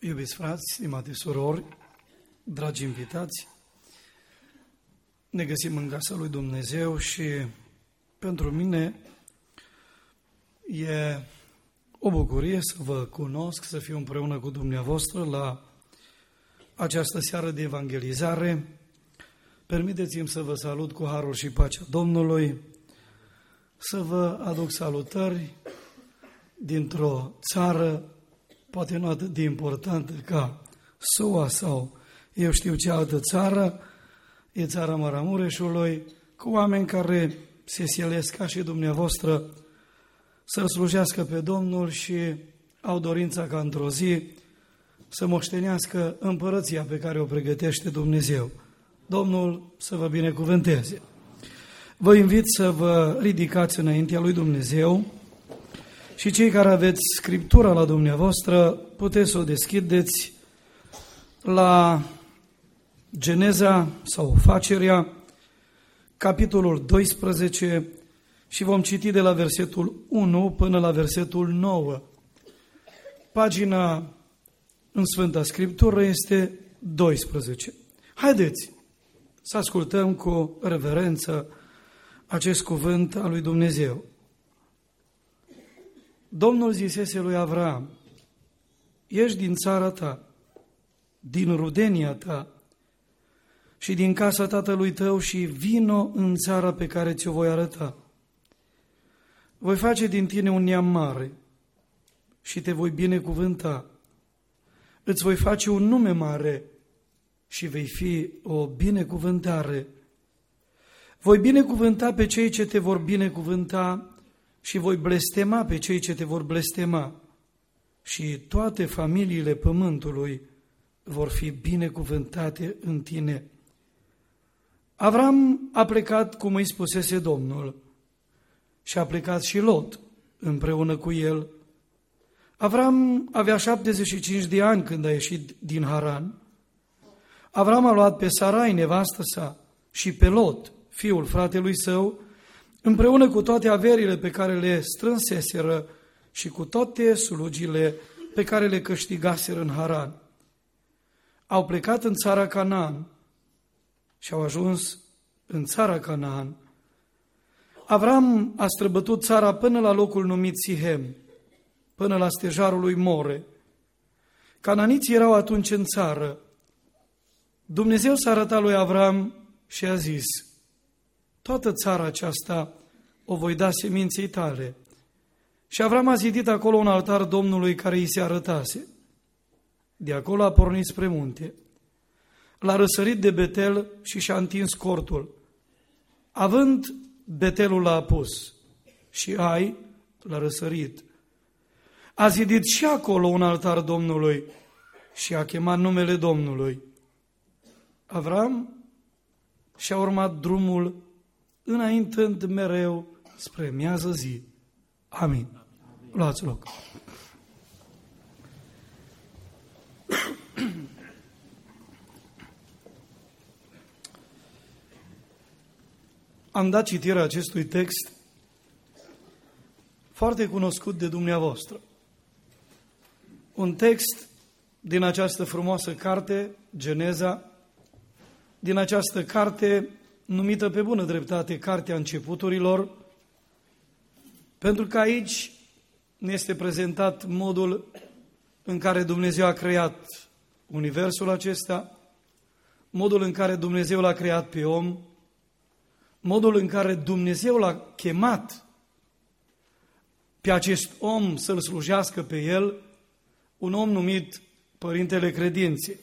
Iubiți frați, stimate surori, dragi invitați, ne găsim în casa lui Dumnezeu și pentru mine e o bucurie să vă cunosc, să fiu împreună cu dumneavoastră la această seară de evangelizare. Permiteți-mi să vă salut cu harul și pacea Domnului, să vă aduc salutări dintr-o țară poate nu atât de importantă ca SUA sau eu știu ce altă țară, e țara Maramureșului, cu oameni care se silesc ca și dumneavoastră să-L slujească pe Domnul și au dorința ca într-o zi să moștenească împărăția pe care o pregătește Dumnezeu. Domnul să vă binecuvânteze. Vă invit să vă ridicați înaintea lui Dumnezeu și cei care aveți Scriptura la dumneavoastră puteți să o deschideți la Geneza sau Facerea, capitolul 12 și vom citi de la versetul 1 până la versetul 9. Pagina în Sfânta Scriptură este 12. Haideți să ascultăm cu reverență acest cuvânt al lui Dumnezeu. Domnul zisese lui Avram: ieși din țara ta, din rudenia ta și din casa tatălui tău și vino în țara pe care ți-o voi arăta. Voi face din tine un neam mare și te voi binecuvânta. Îți voi face un nume mare și vei fi o binecuvântare. Voi binecuvânta pe cei ce te vor binecuvânta și voi blestema pe cei ce te vor blestema. Și toate familiile pământului vor fi binecuvântate în tine. Avram a plecat cum îi spusese Domnul și a plecat și Lot împreună cu el. Avram avea 75 de ani când a ieșit din Haran. Avram a luat pe Sarai, nevastă sa, și pe Lot, fiul fratelui său, împreună cu toate averile pe care le strânseseră și cu toate slugile pe care le câștigaseră în Haran. Au plecat în țara Canaan și au ajuns în țara Canaan. Avram a străbătut țara până la locul numit Sihem, până la stejarul lui More. Cananiții erau atunci în țară. Dumnezeu s-a arătat lui Avram și a zis: toată țara aceasta o voi da seminței tale. Și Avram a zidit acolo un altar Domnului care îi se arătase. De acolo a pornit spre munte. L-a răsărit de Betel și și-a întins cortul. Având, Betelul l-a apus și Ai l-a răsărit. A zidit și acolo un altar Domnului și a chemat numele Domnului. Avram și-a urmat drumul înaintând mereu spre miază zi. Amin. Luați loc. Am dat citirea acestui text foarte cunoscut de dumneavoastră. Un text din această frumoasă carte, Geneza, din această carte numită pe bună dreptate Cartea Începuturilor, pentru că aici ne este prezentat modul în care Dumnezeu a creat universul acesta, modul în care Dumnezeu l-a creat pe om, modul în care Dumnezeu l-a chemat pe acest om să-L slujească pe el, un om numit Părintele Credinței.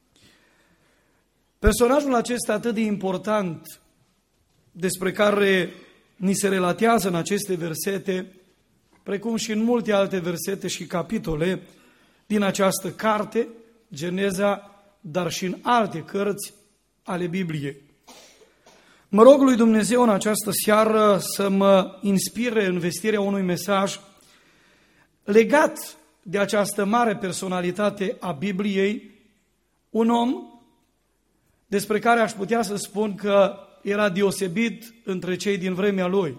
Personajul acesta atât de important, despre care ni se relatează în aceste versete, precum și în multe alte versete și capitole din această carte, Geneza, dar și în alte cărți ale Bibliei. Mă rog lui Dumnezeu în această seară să mă inspire în vestirea unui mesaj legat de această mare personalitate a Bibliei, un om despre care aș putea să spun că era deosebit între cei din vremea lui.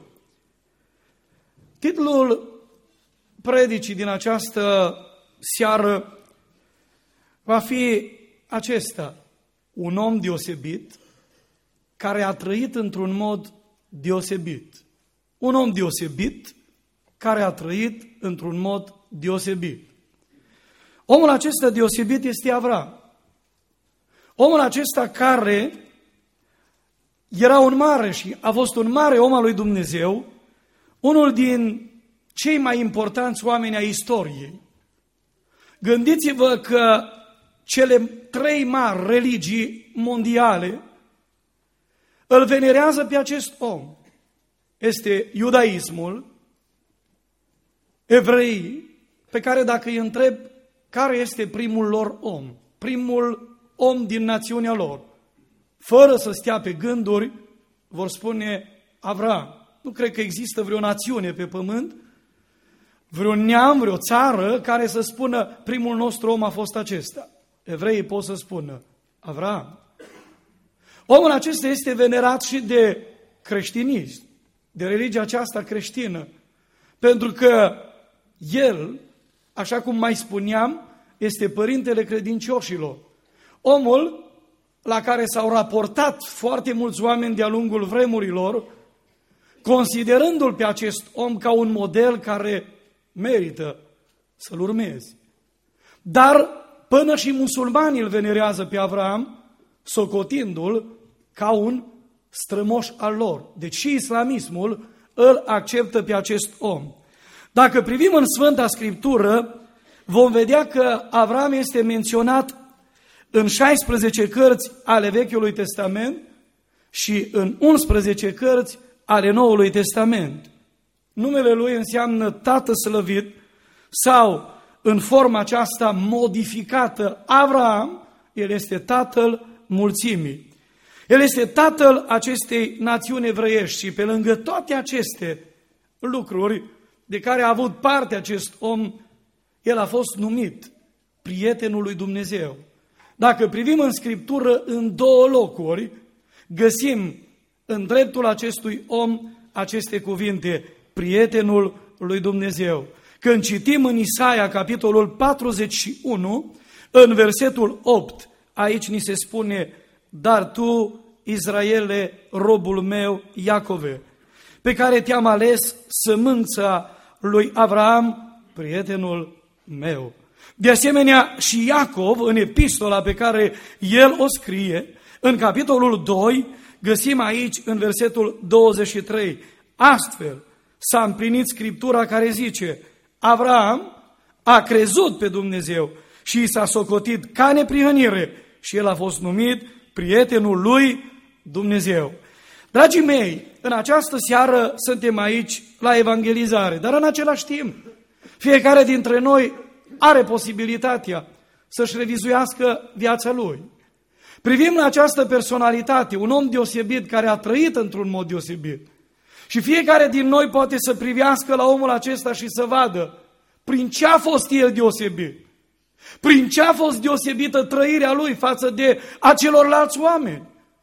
Titlul predicii din această seară va fi acesta, un om deosebit care a trăit într-un mod deosebit. Un om deosebit care a trăit într-un mod deosebit. Omul acesta deosebit este Avram. Omul acesta care era un mare și a fost un mare om al lui Dumnezeu, unul din cei mai importanți oameni ai istoriei. Gândiți-vă că cele 3 mari religii mondiale îl venerează pe acest om. Este iudaismul, evreii, pe care dacă îi întreb care este primul lor om, primul om din națiunea lor, fără să stea pe gânduri, vor spune Avram. Nu cred că există vreo națiune pe pământ, vreun neam, vreo țară care să spună primul nostru om a fost acesta. Evreii pot să spună Avram. Omul acesta este venerat și de creștinism, de religia aceasta creștină, pentru că el, așa cum mai spuneam, este părintele credincioșilor. Omul la care s-au raportat foarte mulți oameni de-a lungul vremurilor, considerându-l pe acest om ca un model care merită să-l urmezi. Dar până și musulmanii îl venerează pe Avram, socotindu-l ca un strămoș al lor. Deci și islamismul îl acceptă pe acest om. Dacă privim în Sfânta Scriptură, vom vedea că Avram este menționat în 16 cărți ale Vechiului Testament și în 11 cărți ale Noului Testament. Numele lui înseamnă Tată slăvit sau, în forma aceasta modificată, Avram, el este tatăl mulțimii. El este tatăl acestei națiuni evreiești și pe lângă toate aceste lucruri de care a avut parte acest om, el a fost numit prietenul lui Dumnezeu. Dacă privim în Scriptură, în 2 locuri, găsim în dreptul acestui om aceste cuvinte, prietenul lui Dumnezeu. Când citim în Isaia, capitolul 41, în versetul 8, aici ni se spune, dar tu, Israele, robul meu, Iacove, pe care te-am ales, sămânța lui Avram, prietenul meu. De asemenea, și Iacov, în epistola pe care el o scrie, în capitolul 2, găsim aici, în versetul 23, astfel s-a împlinit Scriptura care zice, Avram a crezut pe Dumnezeu și i s-a socotit ca neprihănire și el a fost numit prietenul lui Dumnezeu. Dragii mei, în această seară suntem aici la evangelizare, dar în același timp, fiecare dintre noi are posibilitatea să-și revizuiască viața lui. Privim la această personalitate, un om deosebit care a trăit într-un mod deosebit. Și fiecare din noi poate să privească la omul acesta și să vadă prin ce a fost el deosebit. Prin ce a fost deosebită trăirea lui față de acelorlalți oameni.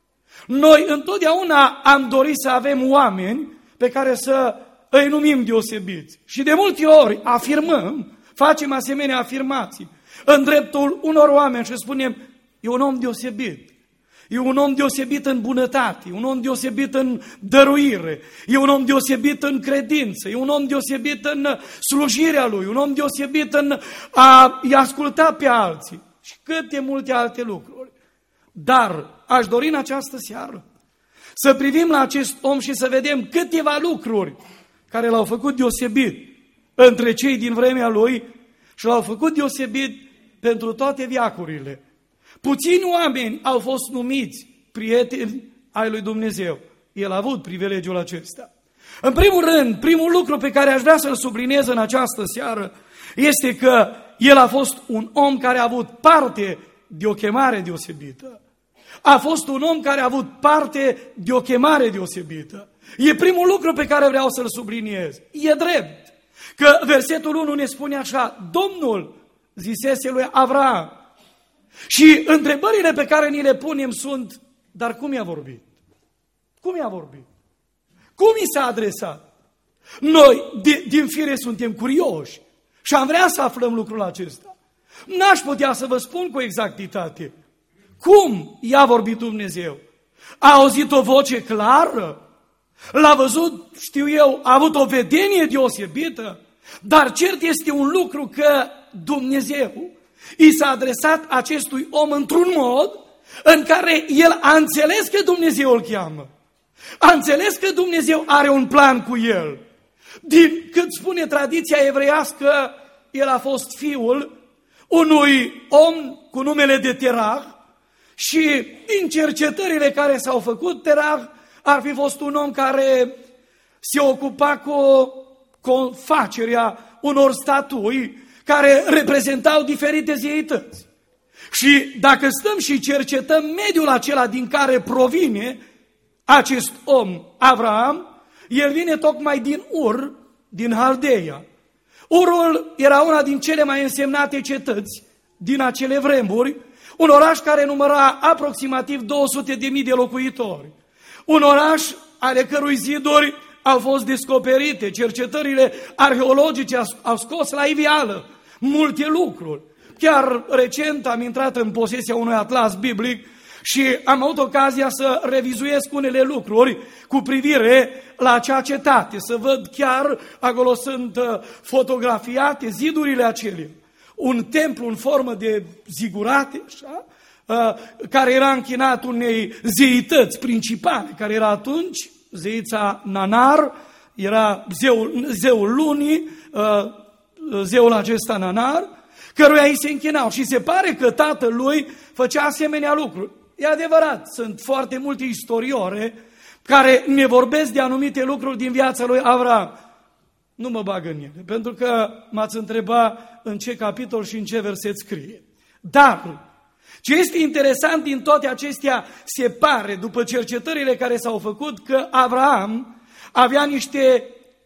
Noi întotdeauna am dorit să avem oameni pe care să îi numim deosebiți. Și de multe ori afirmăm, facem asemenea afirmații în dreptul unor oameni și spunem, e un om deosebit. E un om deosebit în bunătate, e un om deosebit în dăruire, e un om deosebit în credință, e un om deosebit în slujirea lui, un om deosebit în a-i asculta pe alții și câte multe alte lucruri. Dar aș dori în această seară să privim la acest om și să vedem câteva lucruri care l-au făcut deosebit între cei din vremea lui și l-au făcut deosebit pentru toate veacurile. Puțini oameni au fost numiți prieteni ai lui Dumnezeu. El a avut privilegiul acesta. În primul rând, primul lucru pe care aș vrea să-l subliniez în această seară este că el a fost un om care a avut parte de o chemare deosebită. A fost un om care a avut parte de o chemare deosebită. E primul lucru pe care vreau să-l subliniez. E drept că versetul 1 ne spune așa, Domnul zisese lui Avram. Și întrebările pe care ni le punem sunt, dar cum i-a vorbit? Cum i-a vorbit? Cum i s-a adresat? Noi, din fire, suntem curioși și am vrea să aflăm lucrul acesta. N-aș putea să vă spun cu exactitate. Cum i-a vorbit Dumnezeu? A auzit o voce clară? L-a văzut, știu eu, a avut o vedenie deosebită? Dar cert este un lucru, că Dumnezeu i s-a adresat acestui om într-un mod în care el a înțeles că Dumnezeu îl cheamă. A înțeles că Dumnezeu are un plan cu el. Din cât spune tradiția evreiască, el a fost fiul unui om cu numele de Terah și din cercetările care s-au făcut, Terah ar fi fost un om care se ocupa cu facerea unor statui care reprezentau diferite zeități. Și dacă stăm și cercetăm mediul acela din care provine acest om, Avraam, el vine tocmai din Ur, din Haldeia. Urul era una din cele mai însemnate cetăți din acele vremuri, un oraș care număra aproximativ 200.000 de locuitori. Un oraș ale cărui ziduri au fost descoperite, cercetările arheologice au scos la iveală multe lucruri. Chiar recent am intrat în posesia unui atlas biblic și am avut ocazia să revizuiesc unele lucruri cu privire la acea cetate, să văd chiar, acolo sunt fotografiate zidurile acelea. Un templu în formă de zigurate, așa, care era închinat unei zeități principale, care era atunci zeița Nanar, era zeul lunii, zeul acesta Nanar, căruia îi se închinau. Și se pare că tatăl lui făcea asemenea lucruri. E adevărat, sunt foarte multe istorioare care ne vorbesc de anumite lucruri din viața lui Avraam. Nu mă bag în ele, pentru că m-ați întrebat în ce capitol și în ce verset scrie. Dar ce este interesant din toate acestea, se pare, după cercetările care s-au făcut, că Avraam avea niște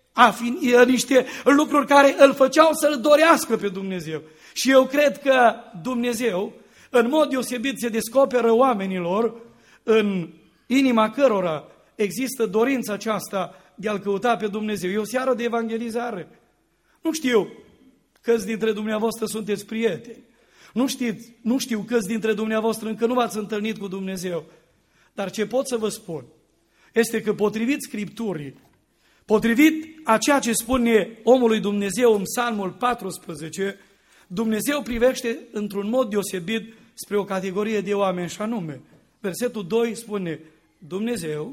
lucruri care îl făceau să-L dorească pe Dumnezeu. Și eu cred că Dumnezeu, în mod deosebit, se descoperă oamenilor în inima cărora există dorința aceasta de a-L căuta pe Dumnezeu. E o seară de evangelizare. Nu știu câți dintre dumneavoastră sunteți prieteni. Nu știu câți dintre dumneavoastră încă nu v-ați întâlnit cu Dumnezeu. Dar ce pot să vă spun este că potrivit Scripturii, potrivit a ceea ce spune omul lui Dumnezeu în Psalmul 14, Dumnezeu privește într-un mod deosebit spre o categorie de oameni, și anume, versetul 2 spune, Dumnezeu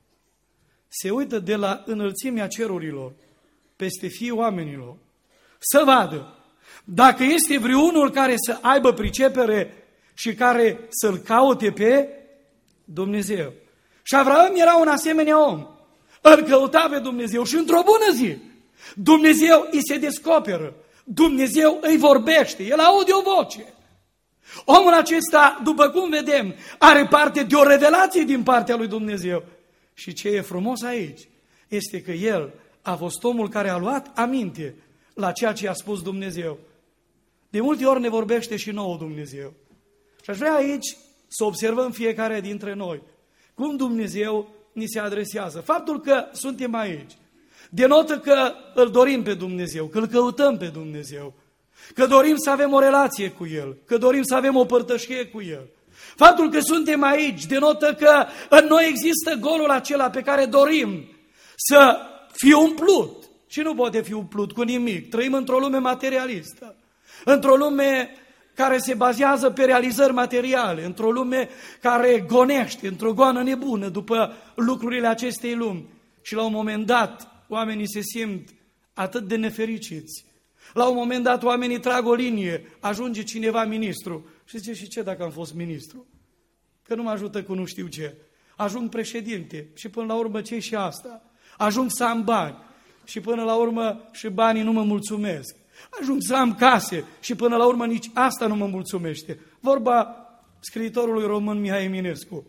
se uită de la înălțimea cerurilor peste fiii oamenilor să vadă dacă este vreunul care să aibă pricepere și care să-L caute pe Dumnezeu. Și Avraam era un asemenea om. Îl căuta pe Dumnezeu și într-o bună zi Dumnezeu îi se descoperă. Dumnezeu îi vorbește, el aude o voce. Omul acesta, după cum vedem, are parte de o revelație din partea lui Dumnezeu. Și ce e frumos aici este că el a fost omul care a luat aminte la ceea ce a spus Dumnezeu. De multe ori ne vorbește și nouă Dumnezeu. Și aș vrea aici să observăm fiecare dintre noi cum Dumnezeu ni se adresează. Faptul că suntem aici denotă că îl dorim pe Dumnezeu, că îl căutăm pe Dumnezeu, că dorim să avem o relație cu El, că dorim să avem o părtășie cu El. Faptul că suntem aici denotă că în noi există golul acela pe care dorim să fie umplut. Și nu poate fi umplut cu nimic. Trăim într-o lume materialistă, într-o lume care se bazează pe realizări materiale, într-o lume care gonește, într-o goană nebună după lucrurile acestei lumi. Și la un moment dat, oamenii se simt atât de nefericiți. La un moment dat, oamenii trag o linie, ajunge cineva ministru și zice, și ce dacă am fost ministru? Că nu mă ajută cu nu știu ce. Ajung președinte și până la urmă ce și asta? Ajung să am bani și până la urmă și banii nu mă mulțumesc. Ajung să am case și până la urmă nici asta nu mă mulțumește. Vorba scriitorului român Mihai Eminescu.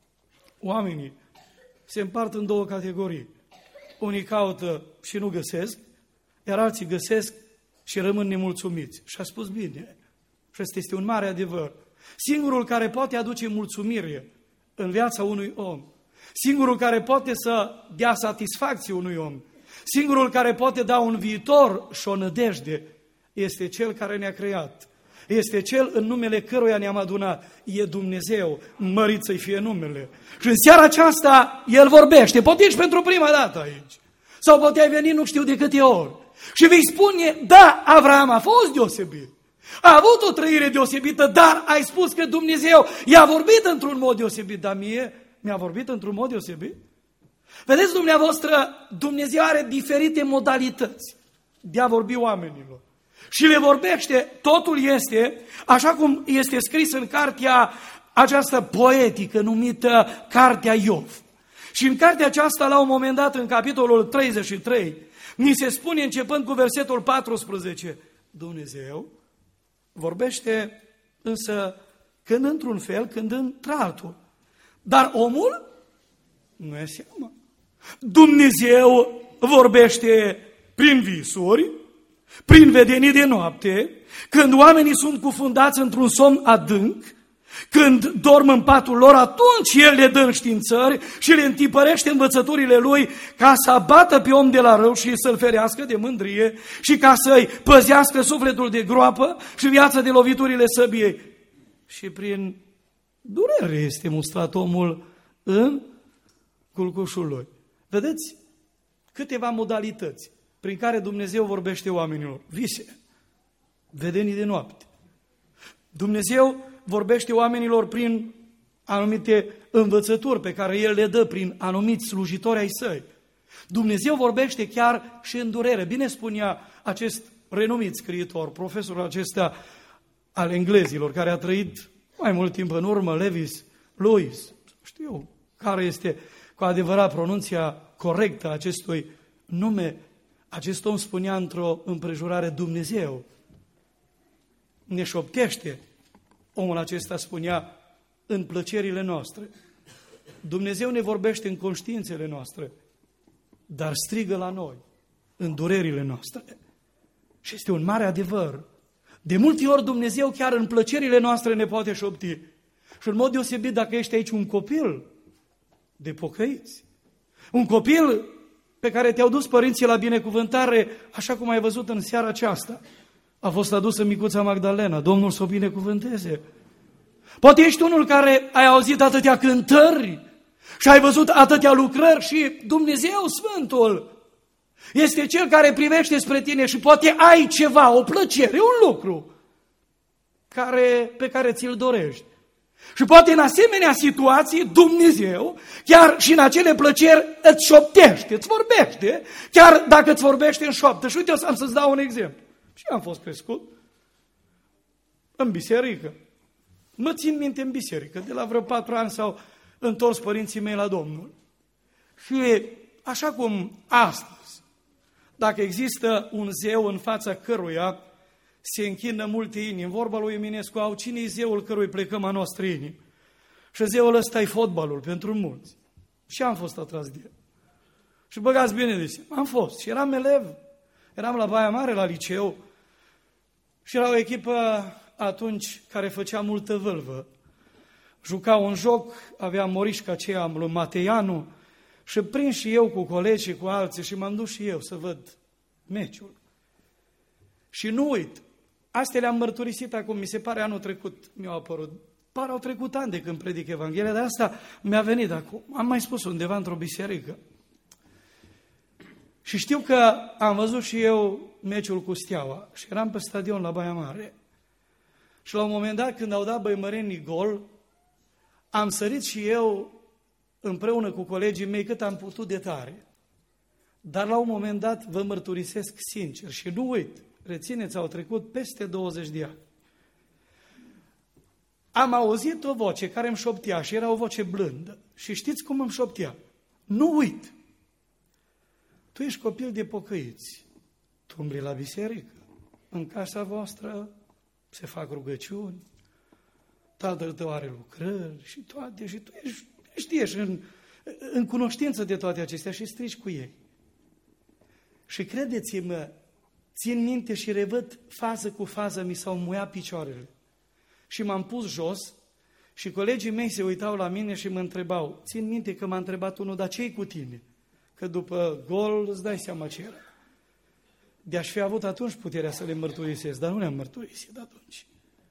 Oamenii se împart în două categorii. Unii caută și nu găsesc, iar alții găsesc și rămân nemulțumiți. Și a spus bine. Și ăsta este un mare adevăr. Singurul care poate aduce mulțumire în viața unui om, singurul care poate să dea satisfacție unui om, singurul care poate da un viitor și o nădejde, este Cel care ne-a creat. este Cel în numele căruia ne-am adunat. E Dumnezeu, mărit să-i fie numele. Și în seara aceasta El vorbește. Poate ești pentru prima dată aici. Sau poate ai venit nu știu de câte ori. Și vei spune, da, Avram a fost deosebit. A avut o trăire deosebită, dar ai spus că Dumnezeu i-a vorbit într-un mod deosebit. Dar mie mi-a vorbit într-un mod deosebit? Vedeți dumneavoastră, Dumnezeu are diferite modalități de a vorbi oamenilor. Și le vorbește, totul este, așa cum este scris în cartea aceasta poetică numită Cartea Iov. Și în cartea aceasta, la un moment dat, în capitolul 33, ni se spune, începând cu versetul 14, Dumnezeu vorbește însă când într-un fel, când într-altul. Dar omul nu e seama. Dumnezeu vorbește prin visuri, prin vedenii de noapte, când oamenii sunt cufundați într-un somn adânc, când dorm în patul lor, atunci El le dă înștiințări și le întipărește învățăturile Lui ca să abată pe om de la rău și să-l ferească de mândrie și ca să-i păzească sufletul de groapă și viața de loviturile săbiei. Și prin durere este mustrat omul în culcușul lui. Vedeți? Câteva modalități prin care Dumnezeu vorbește oamenilor. Vise, vedenii de noapte. Dumnezeu vorbește oamenilor prin anumite învățături pe care El le dă prin anumiți slujitori ai Săi. Dumnezeu vorbește chiar și în durere. Bine spunea acest renumit scriitor, profesorul acesta al englezilor, care a trăit mai mult timp în urmă, Lewis, știu care este cu adevărat pronunția corectă a acestui nume. Acest om spunea într-o împrejurare, Dumnezeu ne șoptește. Omul acesta spunea, în plăcerile noastre. Dumnezeu ne vorbește în conștiințele noastre, dar strigă la noi, în durerile noastre. Și este un mare adevăr. De multe ori Dumnezeu chiar în plăcerile noastre ne poate șopti. Și în mod deosebit dacă ești aici un copil de pocăiți, un copil pe care te-au dus părinții la binecuvântare, așa cum ai văzut în seara aceasta. A fost adusă micuța Magdalena, Domnul să o binecuvânteze. Poate ești unul care ai auzit atâtea cântări și ai văzut atâtea lucrări și Dumnezeu Sfântul este Cel care privește spre tine și poate ai ceva, o plăcere, un lucru pe care ți-l dorești. Și poate în asemenea situații Dumnezeu, chiar și în acele plăceri, îți șoptește, îți vorbește, chiar dacă îți vorbește în șoaptă. Și uite, am să-ți dau un exemplu. Și am fost crescut în biserică. Mă țin minte în biserică. De la vreo 4 ani s-au întors părinții mei la Domnul. Și așa cum astăzi, dacă există un zeu în fața căruia se închină multe inimi, vorba lui Eminescu, au cine-i zeul cărui plecăm a noastră inimi? Și zeul ăsta e fotbalul pentru mulți. Și am fost atras de el. Și băgați bine de seama, am fost. Și eram elev. Eram la Baia Mare, la liceu. Și era o echipă atunci care făcea multă vâlvă. Juca un joc, avea morișca aceea lui Mateianu și prind și eu cu colegii, cu alții și m-am dus și eu să văd meciul. Și nu uit, astea le-am mărturisit acum, mi se pare anul trecut mi-au apărut. Au trecut ani de când predic Evanghelia, dar asta mi-a venit acum. Am mai spus undeva într-o biserică. Și știu că am văzut și eu meciul cu Steaua și eram pe stadion la Baia Mare. Și la un moment dat, când au dat băimărenii gol, am sărit și eu împreună cu colegii mei cât am putut de tare. Dar la un moment dat vă mărturisesc sincer și nu uit, rețineți, au trecut peste 20 de ani. Am auzit o voce care îmi șoptea și era o voce blândă. Și știți cum îmi șoptea? Nu uit! Tu ești copil de pocăiți, tu umbli la biserică, în casa voastră se fac rugăciuni, tatăl tău are lucrări și toate, și tu ești în cunoștință de toate acestea și strici cu ei. Și credeți-mă, țin minte și revăd fază cu fază, mi s-au muiat picioarele. Și m-am pus jos și colegii mei se uitau la mine și mă întrebau, țin minte că m-a întrebat unul, dar ce-i cu tine? Că după gol îți dai seama ce era. De-aș fi avut atunci puterea să le mărturisesc, dar nu le-am mărturisit atunci.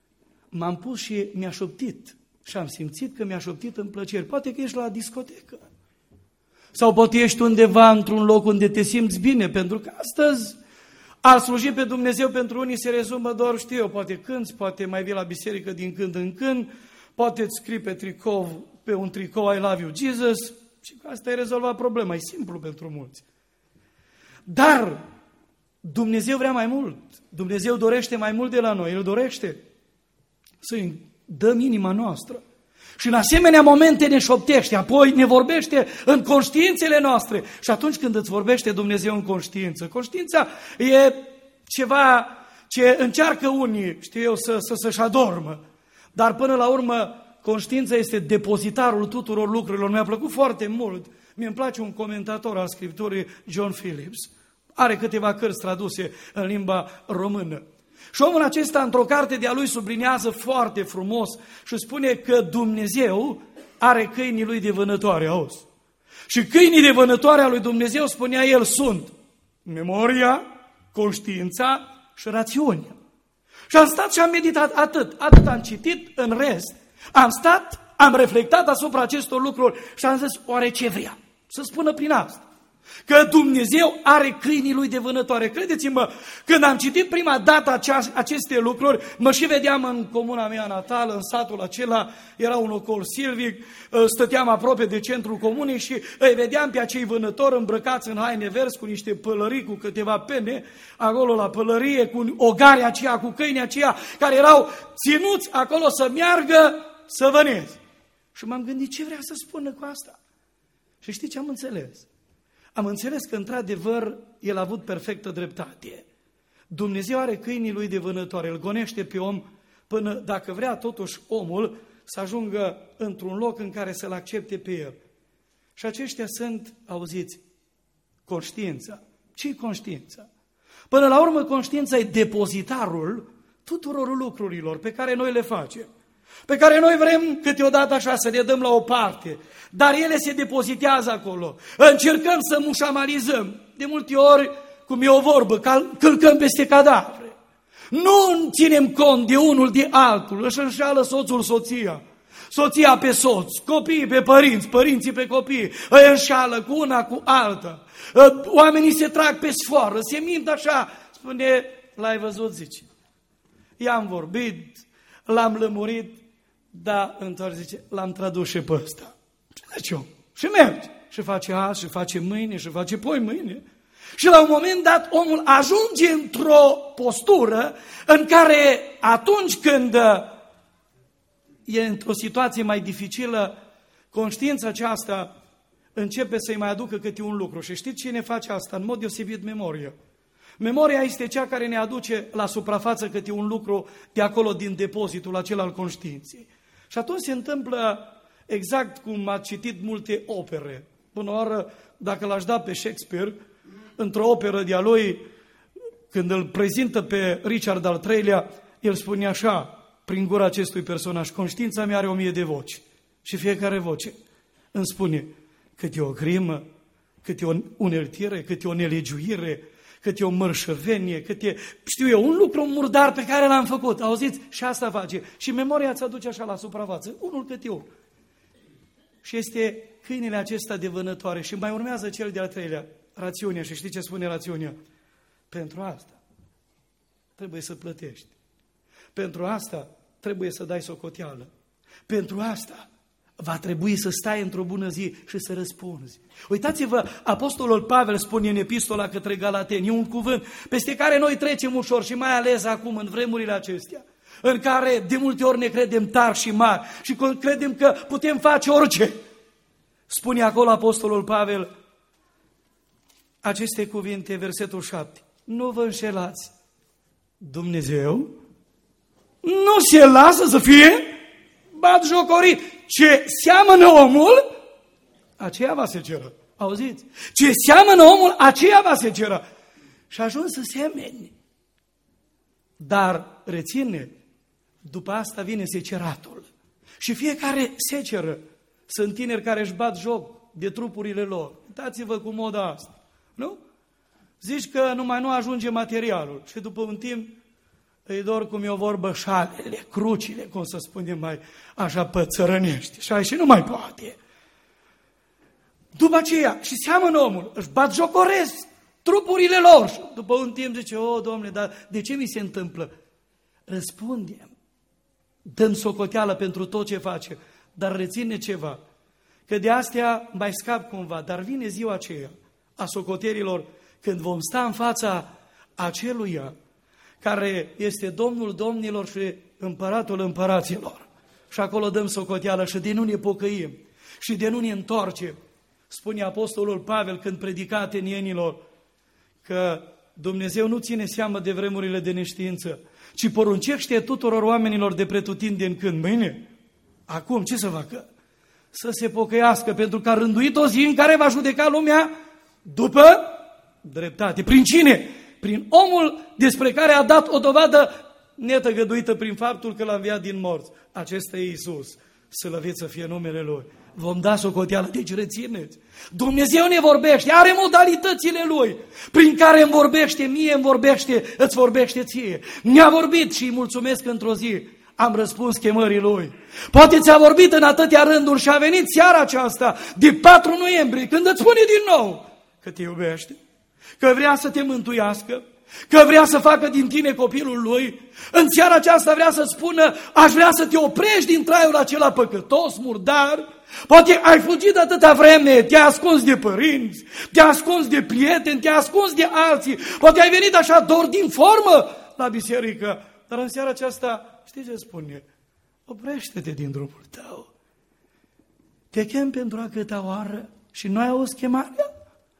m-am pus și mi-a șoptit și am simțit că mi-a șoptit în plăceri. Poate că ești la discotecă sau poate ești undeva într-un loc unde te simți bine, pentru că astăzi a sluji pe Dumnezeu pentru unii se rezumă doar, știu eu, poate cânți, poate mai vii la biserică din când în când, poate îți scrii pe un tricou I love you Jesus și asta e rezolvat problema, e simplu pentru mulți. Dar Dumnezeu vrea mai mult, Dumnezeu dorește mai mult de la noi, El dorește să-i dăm inima noastră. Și în asemenea momente ne șoptește, apoi ne vorbește în conștiințele noastre. Și atunci când îți vorbește Dumnezeu în conștiință, conștiința e ceva ce încearcă unii, știu eu, să-și adormă. Dar până la urmă, conștiința este depozitarul tuturor lucrurilor. Mi-a plăcut foarte mult, mi-mi place un comentator al Scripturii, John Phillips. Are câteva cărți traduse în limba română. Și omul acesta, într-o carte de-a lui, sublinează foarte frumos și spune că Dumnezeu are câinii lui de vânătoare, auzi. Și câinii de vânătoare a lui Dumnezeu, spunea el, sunt memoria, conștiința și rațiunea. Și am stat și am meditat atât am citit, în rest, am stat, am reflectat asupra acestor lucruri și am zis, oare ce vrea? Să spună prin asta. Că Dumnezeu are câinii lui de vânătoare. Credeți-mă, când am citit prima dată aceste lucruri, mă și vedeam în comuna mea natală, în satul acela, era un ocol silvic, stăteam aproape de centrul comunei și îi vedeam pe acei vânători îmbrăcați în haine verzi, cu niște pălării, cu câteva pene, acolo la pălărie, cu ogarea aceea, cu câinii aceia, care erau ținuți acolo să meargă să vâneze. Și m-am gândit, ce vrea să spună cu asta? Și știi ce am înțeles? Am înțeles că, într-adevăr, el a avut perfectă dreptate. Dumnezeu are câinii lui de vânătoare, îl gonește pe om până, dacă vrea, totuși omul să ajungă într-un loc în care să-l accepte pe el. Și aceștia sunt, auziți, conștiința. Ce-i conștiința? Până la urmă, conștiința e depozitarul tuturor lucrurilor pe care noi le facem, pe care noi vrem câteodată așa să le dăm la o parte, dar ele se depozitează acolo. Încercăm să mușamalizăm. De multe ori, cum e o vorbă, călcăm peste cadavre. Nu ținem cont de unul de altul, își înșeală soțul soția, soția pe soț, copiii pe părinți, părinții pe copii, îi înșeală cu una cu alta. Oamenii se trag pe sfoară, se mint așa. Spune, l-ai văzut, zice. I-am vorbit, l-am lămurit, dar întoarce, zice, l-am tradus și pe ăsta. Deci eu, și merge. Și face azi, și face mâine, și face poi mâine. Și la un moment dat omul ajunge într-o postură în care atunci când e într-o situație mai dificilă, conștiința aceasta începe să-i mai aducă câte un lucru. Și știți cine face asta? În mod deosebit memoria. Memoria este cea care ne aduce la suprafață câte un lucru de acolo din depozitul acela al conștiinței. Și atunci se întâmplă exact cum ați citit multe opere. Până oară, dacă l-aș da pe Shakespeare, într-o operă de-a lui, când îl prezintă pe Richard al III-lea, el spune așa, prin gura acestui personaj, conștiința mea are 1000 de voci. Și fiecare voce îmi spune câte o grimă, câte o uneltire, câte o nelegiuire, câte o mărșăvenie, câte, știu eu, un lucru murdar pe care l-am făcut. Auziți? Și asta face. Și memoria îți aduce așa la suprafață, unul câte unul. Și este câinele acesta de vânătoare. Și mai urmează cel de-al treilea, rațiunea. Și știi ce spune rațiunea? Pentru asta trebuie să plătești. Pentru asta trebuie să dai socoteală. Pentru asta va trebui să stai într-o bună zi și să răspunzi. Uitați-vă, apostolul Pavel spune în epistola către Galateni, e un cuvânt peste care noi trecem ușor și mai ales acum în vremurile acestea, în care de multe ori ne credem tari și mari și credem că putem face orice. Spune acolo apostolul Pavel aceste cuvinte, versetul 7. Nu vă înșelați, Dumnezeu nu se lasă să fie batjocorit. Ce seamănă omul, aceea va se ceră. Auziți? Ce seamănă omul, aceea va se ceră. Și ajuns să semeni. Dar reține, după asta vine seceratul. Și fiecare seceră. Sunt tineri care își bat joc de trupurile lor. Uitați-vă cu moda asta. Nu? Zici că numai nu ajunge materialul. Și după un timp îi dor cum e o vorbă șalele, crucile, cum să spunem mai așa pe țărănești. Și nu mai poate. După aceea, și seamănă omul, își batjocoresc trupurile lor. Și după un timp zice, Doamne, dar de ce mi se întâmplă? Răspundem. Dăm socoteală pentru tot ce face, dar reține ceva. Că de astea mai scap cumva, dar vine ziua aceea a socoterilor, când vom sta în fața aceluia care este Domnul domnilor și Împăratul împăraților. Și acolo dăm socoteală și de nu ne pocăim și de nu ne întoarcem. Spune Apostolul Pavel când predica atenienilor că Dumnezeu nu ține seamă de vremurile de neștiință, ci poruncește tuturor oamenilor de pretutindeni când? Mâine? Acum, ce să facă? Să se pocăiască, pentru că a rânduit o zi în care va judeca lumea după dreptate. Prin cine? Prin omul despre care a dat o dovadă netăgăduită prin faptul că l-a înviat din morți. Acesta e Iisus. Slăvit să fie numele Lui. Vom da socoteală, deci rețineți. Dumnezeu ne vorbește, are modalitățile Lui, prin care îmi vorbește mie, îmi vorbește, îți vorbește ție. Ne-a vorbit și îi mulțumesc că într-o zi am răspuns chemării Lui. Poate ți-a vorbit în atâtea rânduri și a venit seara aceasta, de 4 noiembrie, când îți spune din nou că te iubește, că vrea să te mântuiască, că vrea să facă din tine copilul Lui. În seara aceasta vrea să spună, aș vrea să te oprești din traiul acela păcătos, murdar. Poate ai fugit de atâta vreme, te-ai ascuns de părinți, te-ai ascuns de prieteni, te-ai ascuns de alții. Poate ai venit așa doar din formă la biserică. Dar în seara aceasta, știi ce spune? Oprește-te din drumul tău. Te chem pentru a câta oară și nu ai auzit chemarea?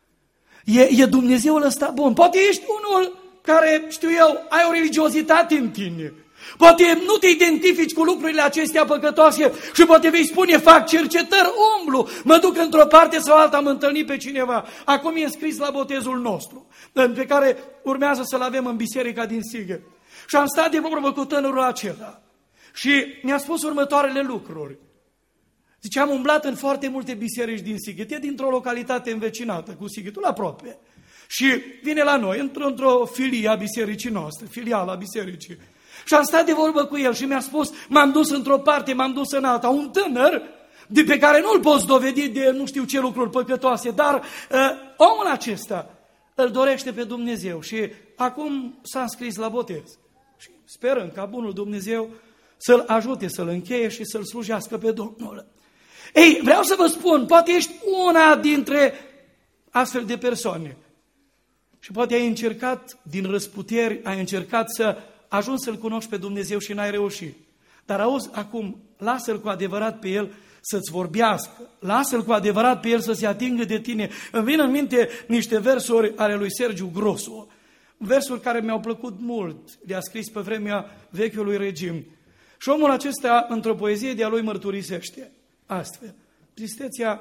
E Dumnezeul ăsta bun. Poate ești unul care, știu eu, ai o religiozitate în tine. Poate nu te identifici cu lucrurile acestea păcătoase și poate vei spune, fac cercetări, umblu, mă duc într-o parte sau alta, am întâlnit pe cineva. Acum e înscris la botezul nostru, pe care urmează să-l avem în biserica din Sighet. Și am stat de vorbă cu tânărul acela și mi-a spus următoarele lucruri. Zice, am umblat în foarte multe biserici din Sighet, e dintr-o localitate învecinată cu Sighetul, aproape. Și vine la noi, într-o filie a bisericii noastre, filiala bisericii. Și am stat de vorbă cu el și mi-a spus, m-am dus într-o parte, m-am dus în alta. Un tânăr, de pe care nu-l poți dovedi de nu știu ce lucruri păcătoase, dar omul acesta îl dorește pe Dumnezeu și acum s-a înscris la botez. Și sperăm ca bunul Dumnezeu să-l ajute, să-l încheie și să-l slujească pe Domnul. Ei, vreau să vă spun, poate ești una dintre astfel de persoane și poate ai încercat din răsputeri, ai încercat să ajungi să-L cunoști pe Dumnezeu și n-ai reușit. Dar auzi, acum, lasă-L cu adevărat pe El să-ți vorbească, lasă-L cu adevărat pe El să se atingă de tine. Îmi vin în minte niște versuri ale lui Sergiu Grosu, versuri care mi-au plăcut mult, le-a scris pe vremea vechiului regim. Și omul acesta, într-o poezie de-a lui, mărturisește astfel. Tristețea,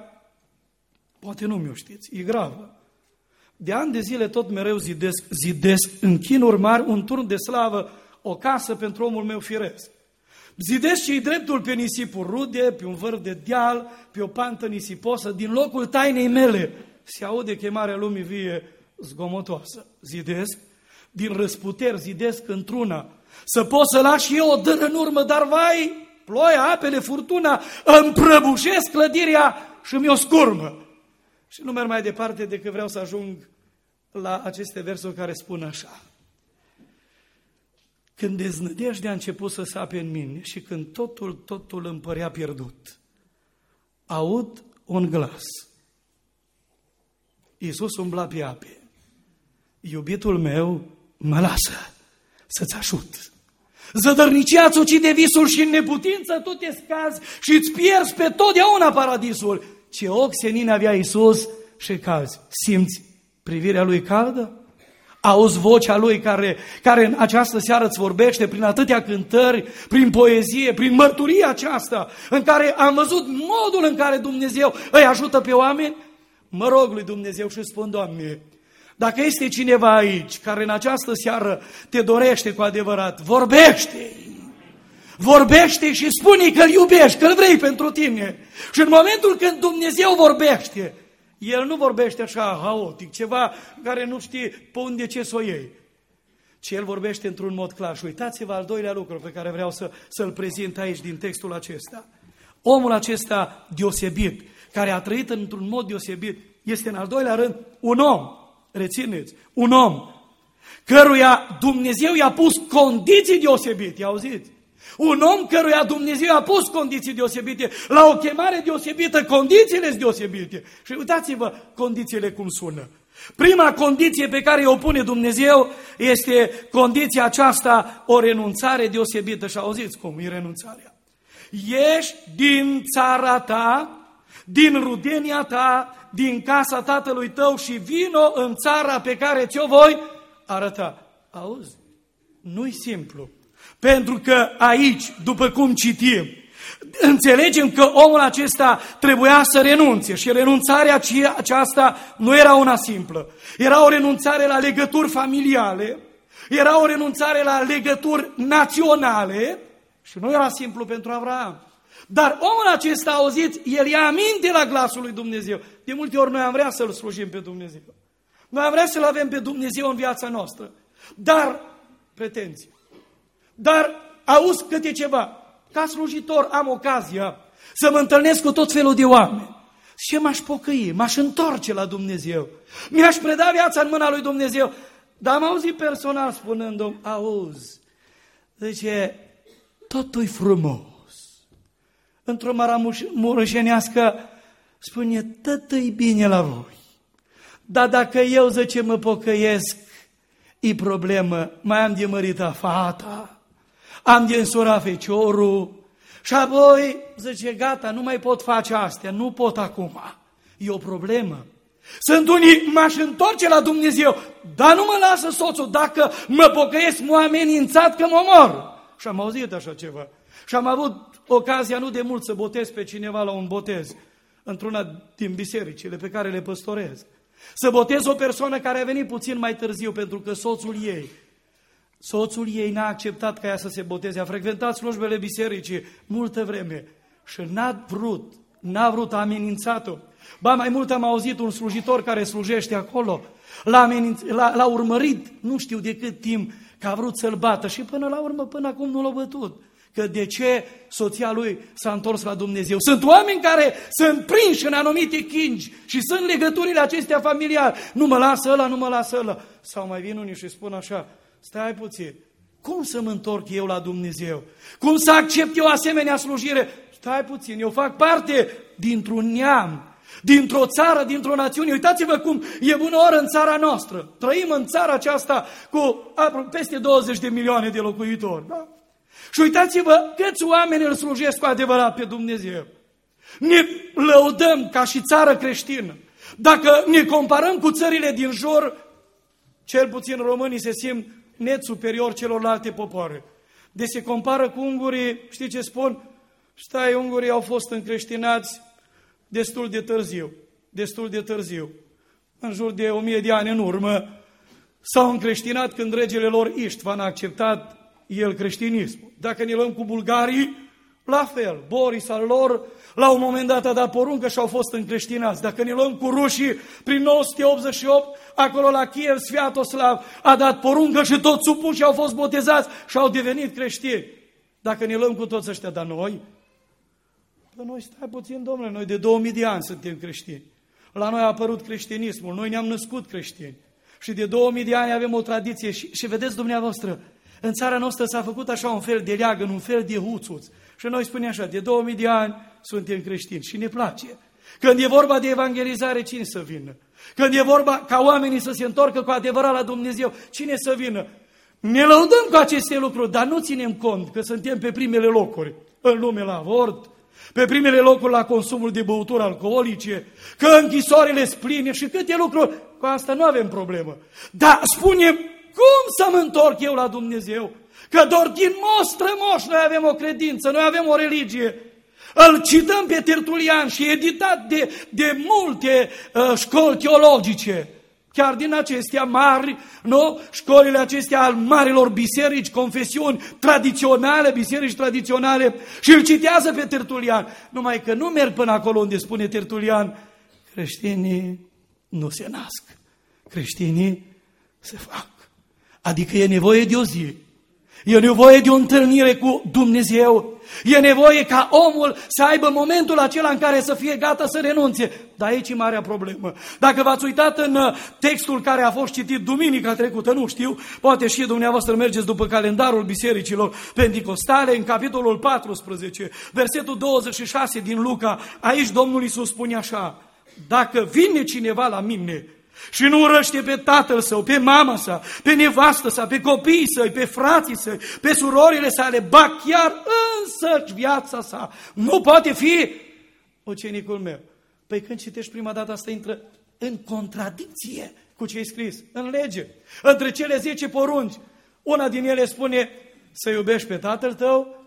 poate nu mi-o știți, e gravă. De ani de zile tot mereu zidesc în chinuri mari un turn de slavă, o casă pentru omul meu firesc. Zidesc și-i dreptul pe nisipuri rude, pe un vârf de deal, pe o pantă nisiposă, din locul tainei mele se aude chemarea lumii vie zgomotoasă. Zidesc, din răsputeri zidesc într-una, să pot să lași eu o dără în urmă, dar vai, ploaia, apele, furtuna, îmi prăbușesc clădirea și mi-o scurmă. Și nu merg mai departe decât vreau să ajung la aceste versuri care spun așa. Când deznădejdea a început să sape în mine și când totul îmi părea pierdut, aud un glas. Iisus umbla pe ape. Iubitul meu, mă lasă să-ți ajut. Zădărnicia îți ucide visul și în neputință tu te scazi și îți pierzi pe totdeauna paradisul. Ce ochi senin avea Iisus și cazi. Simți privirea Lui caldă? Auzi vocea Lui care în această seară îți vorbește prin atâtea cântări, prin poezie, prin mărturia aceasta, în care am văzut modul în care Dumnezeu îi ajută pe oameni? Mă rog lui Dumnezeu și spun, Doamne, dacă este cineva aici care în această seară te dorește cu adevărat, vorbește și spune că îl iubești, că îl vrei pentru tine. Și în momentul când Dumnezeu vorbește, El nu vorbește așa haotic, ceva care nu știi pe unde ce să o iei, Și el vorbește într-un mod clar. Și uitați-vă al doilea lucru pe care vreau să-l prezint aici din textul acesta. Omul acesta deosebit, care a trăit într-un mod deosebit, este în al doilea rând un om. Rețineți, un om căruia Dumnezeu i-a pus condiții deosebite, auziți? Un om căruia Dumnezeu i-a pus condiții deosebite, la o chemare deosebită, condițiile sunt deosebite. Și uitați-vă condițiile cum sună. Prima condiție pe care o pune Dumnezeu este condiția aceasta, o renunțare deosebită. Și auziți cum e renunțarea. Ieși din țara ta, din rudenia ta, din casa tatălui tău și vino în țara pe care ți-o voi arăta. Auzi? Nu-i simplu. Pentru că aici, după cum citim, înțelegem că omul acesta trebuia să renunțe și renunțarea aceasta nu era una simplă. Era o renunțare la legături familiale, era o renunțare la legături naționale și nu era simplu pentru Avraam. Dar omul acesta, auziți, el ia aminte la glasul lui Dumnezeu. De multe ori noi am vrea să-L slujim pe Dumnezeu. Noi am vrea să-L avem pe Dumnezeu în viața noastră. Dar, pretenție. Dar, auzi câte ceva. Ca slujitor am ocazia să mă întâlnesc cu tot felul de oameni. Și m-aș pocăi, m-aș întoarce la Dumnezeu. Mi-aș preda viața în mâna lui Dumnezeu. Dar am auzit personal spunându-mi, auzi, zice, totul-i frumos. Într-o maramureșenească spune, totul-i bine la voi. Dar dacă eu, zice, mă pocăiesc, e problemă, mai am de mărita fata, am de însura feciorul și apoi, zice, gata, nu mai pot face astea, nu pot acum. E o problemă. Sunt unii, m-aș întoarce la Dumnezeu, dar nu mă lasă soțul, dacă mă pocăiesc, m-a amenințat că mă mor. Și am auzit așa ceva. Și am avut ocazia nu de mult să botez pe cineva la un botez, într-una din bisericile pe care le păstorez. Să botez o persoană care a venit puțin mai târziu, pentru că soțul ei n-a acceptat ca ea să se boteze. A frecventat slujbele bisericii multă vreme și n-a vrut, a amenințat-o. Ba mai mult am auzit un slujitor care slujește acolo, l-a urmărit nu știu de cât timp, că a vrut să-l bată și până la urmă, până acum nu l-a bătut. Că de ce soția lui s-a întors la Dumnezeu? Sunt oameni care sunt prinși în anumite chingi și sunt legăturile acestea familiare. Nu mă lasă ăla, nu mă lasă ăla. Sau mai vin unii și spun așa, stai puțin, cum să mă întorc eu la Dumnezeu? Cum să accept eu asemenea slujire? Stai puțin, eu fac parte dintr-un neam, dintr-o țară, dintr-o națiune. Uitați-vă cum e bună oră în țara noastră. Trăim în țara aceasta cu peste 20 de milioane de locuitori, da? Și uitați-vă câți oameni îl slujesc cu adevărat pe Dumnezeu. Ne lăudăm ca și țară creștină. Dacă ne comparăm cu țările din jur, cel puțin românii se simt net superior celorlalte popoare. De se compară cu ungurii, știi ce spun? Stai, ungurii au fost încreștinați destul de târziu. În jur de 1000 de ani în urmă s-au încreștinat când regele lor Iștvan a acceptat el creștinismul. Dacă ne luăm cu bulgarii, la fel. Boris al lor, la un moment dat a dat poruncă și au fost încreștinați. Dacă ne luăm cu rușii, prin 988, acolo la Kiev, Sviatoslav a dat poruncă și toți supuși au fost botezați și au devenit creștini. Dacă ne luăm cu toți ăștia, dar noi stai puțin, domnule, noi de 2000 de ani suntem creștini. La noi a apărut creștinismul, noi ne-am născut creștini. Și de 2000 de ani avem o tradiție și vedeți dumneavoastră, în țara noastră s-a făcut așa un fel de leagăn, un fel de huțuț. Și noi spunem așa, de 2000 de ani suntem creștini și ne place. Când e vorba de evangelizare, cine să vină? Când e vorba ca oamenii să se întoarcă cu adevărat la Dumnezeu, cine să vină? Ne lăudăm cu aceste lucruri, dar nu ținem cont că suntem pe primele locuri în lume la avort, pe primele locuri la consumul de băuturi alcoolice, că închisoarele sunt pline și câte lucruri. Cu asta nu avem problemă. Dar spunem, cum să mă întorc eu la Dumnezeu? Că doar din moș strămoș noi avem o credință, noi avem o religie. Îl cităm pe Tertulian și editat de multe școli teologice. Chiar din acestea mari, nu? Școlile acestea al marilor biserici, confesiuni tradiționale, biserici tradiționale, și îl citează pe Tertulian. Numai că nu merg până acolo unde spune Tertulian, creștinii nu se nasc, creștinii se fac. Adică e nevoie de o zi, e nevoie de o întâlnire cu Dumnezeu, e nevoie ca omul să aibă momentul acela în care să fie gata să renunțe. Dar aici e marea problemă. Dacă v-ați uitat în textul care a fost citit duminica trecută, nu știu, poate și dumneavoastră mergeți după calendarul bisericilor penticostale, în capitolul 14, versetul 26 din Luca, aici Domnul Iisus spune așa: dacă vine cineva la mine și nu urăște pe tatăl său, pe mama sa, pe nevastă sa, pe copiii săi, pe frații săi, pe surorile sale, ba chiar însăși viața sa, nu poate fi ucenicul meu. Păi când citești prima dată, asta intră în contradicție cu ce ai scris în lege. Între cele 10 porunci, una din ele spune să iubești pe tatăl tău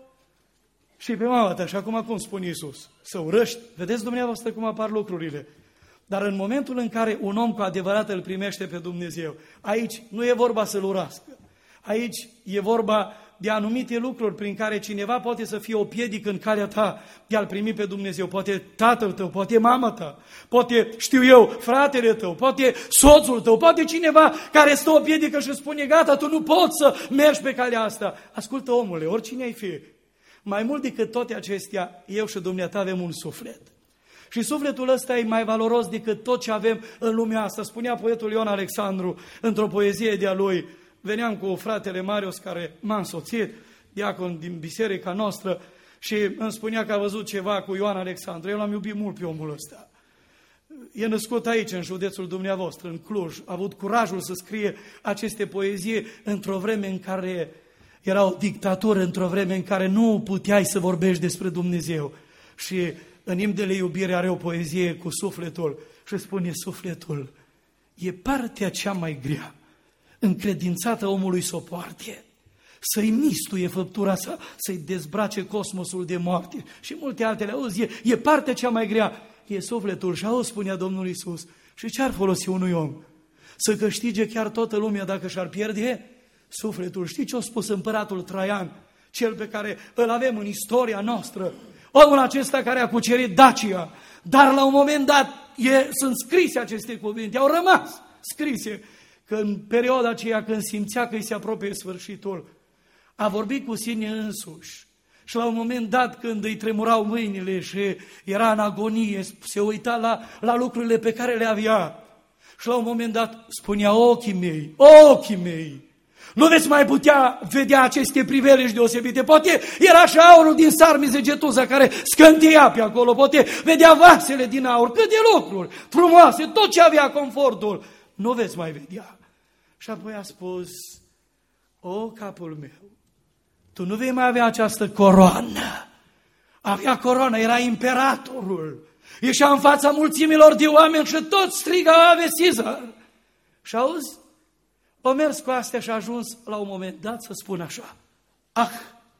și pe mama ta, așa cum spune Iisus, să urăști. Vedeți dumneavoastră cum apar lucrurile. Dar în momentul în care un om cu adevărat îl primește pe Dumnezeu, aici nu e vorba să-l urască. Aici e vorba de anumite lucruri prin care cineva poate să fie o piedică în calea ta de a-L primi pe Dumnezeu. Poate tatăl tău, poate mama ta, poate, știu eu, fratele tău, poate soțul tău, poate cineva care stă o piedică și spune: gata, tu nu poți să mergi pe calea asta. Ascultă, omule, oricine ai fi, mai mult decât toate acestea, eu și dumneata avem un suflet. Și sufletul ăsta e mai valoros decât tot ce avem în lumea asta. Spunea poetul Ion Alexandru într-o poezie de-a lui. Veneam cu fratele Marius, care m-a însoțit, diacon din biserica noastră, și îmi spunea că a văzut ceva cu Ioan Alexandru. Eu l-am iubit mult pe omul ăsta. E născut aici, în județul dumneavoastră, în Cluj. A avut curajul să scrie aceste poezii într-o vreme în care era o dictatură, într-o vreme în care nu puteai să vorbești despre Dumnezeu. Și în imn de iubire are o poezie cu sufletul și spune: sufletul e partea cea mai grea, încredințată omului să o poarte, să-i mistuie făptura sa, să-i dezbrace cosmosul de moarte și multe altele. Auzi, e partea cea mai grea, e sufletul. Și auzi, spunea Domnul Iisus, și ce-ar folosi unui om? Să câștige chiar toată lumea dacă și-ar pierde sufletul. Știi ce a spus împăratul Traian, cel pe care îl avem în istoria noastră? Omul acesta care a cucerit Dacia, dar la un moment dat sunt scrise aceste cuvinte, au rămas scrise, că în perioada aceea când simțea că îi se apropie sfârșitul, a vorbit cu sine însuși. Și la un moment dat, când îi tremurau mâinile și era în agonie, se uita la lucrurile pe care le avea. Și la un moment dat spunea: ochii mei, nu veți mai putea vedea aceste priveliști deosebite. Poate era și aurul din Sarmizegetuza care scânteia pe acolo, poate vedea vasele din aur, cât de lucruri frumoase, tot ce avea confortul. Nu veți mai vedea. Și apoi a spus: o, capul meu, tu nu vei mai avea această coroană. Avea coroană, era imperatorul. Ieșea în fața mulțimilor de oameni și toți strigă: Ave Cezar! Și auzi? O mers cu astea și a ajuns la un moment dat să spun așa: ah,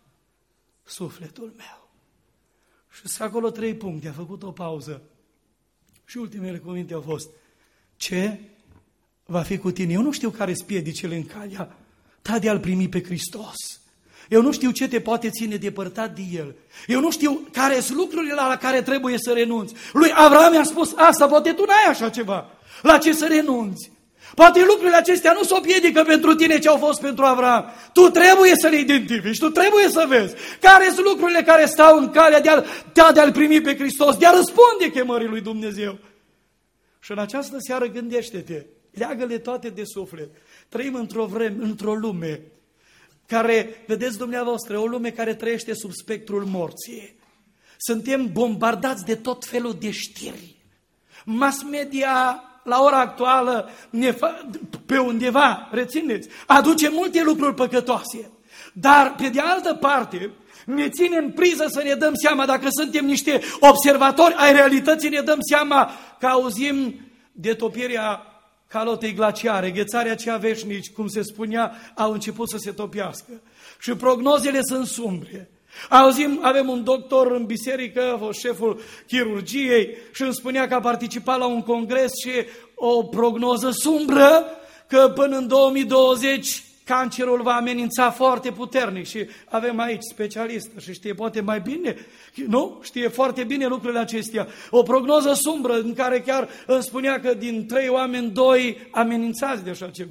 sufletul meu. Și sunt acolo 3 puncte, a făcut o pauză. Și ultimele cuvinte au fost: ce va fi cu tine? Eu nu știu care-s piedicile în calea ta de a-L primi pe Hristos. Eu nu știu ce te poate ține depărtat de El. Eu nu știu care sunt lucrurile la care trebuie să renunți. Lui Avram i-a spus asta, poate tu n-ai așa ceva. La ce să renunți? Poate lucrurile acestea nu s-o piedică pentru tine ce au fost pentru Avram. Tu trebuie să le identifici, tu trebuie să vezi care sunt lucrurile care stau în calea de a-L primi pe Hristos, de a răspunde chemării lui Dumnezeu. Și în această seară gândește-te, leagă-le toate de suflet. Trăim într-o lume care, vedeți dumneavoastră, o lume care trăiește sub spectrul morții. Suntem bombardați de tot felul de știri. Mass media la ora actuală, pe undeva, rețineți, aduce multe lucruri păcătoase. Dar, pe de altă parte, ne ține în priză să ne dăm seama, dacă suntem niște observatori ai realității, ne dăm seama că auzim de topirea calotei glaciare, ghețarea cea veșnici, cum se spunea, au început să se topiască. Și prognozele sunt sumbre. Avem un doctor în biserică, șeful chirurgiei, și îmi spunea că a participat la un congres și o prognoză sumbră că până în 2020 cancerul va amenința foarte puternic. Și avem aici specialistă și știe poate mai bine, nu? Știe foarte bine lucrurile acestea. O prognoză sumbră în care chiar îmi spunea că din 3 oameni, 2 amenințați de așa ceva.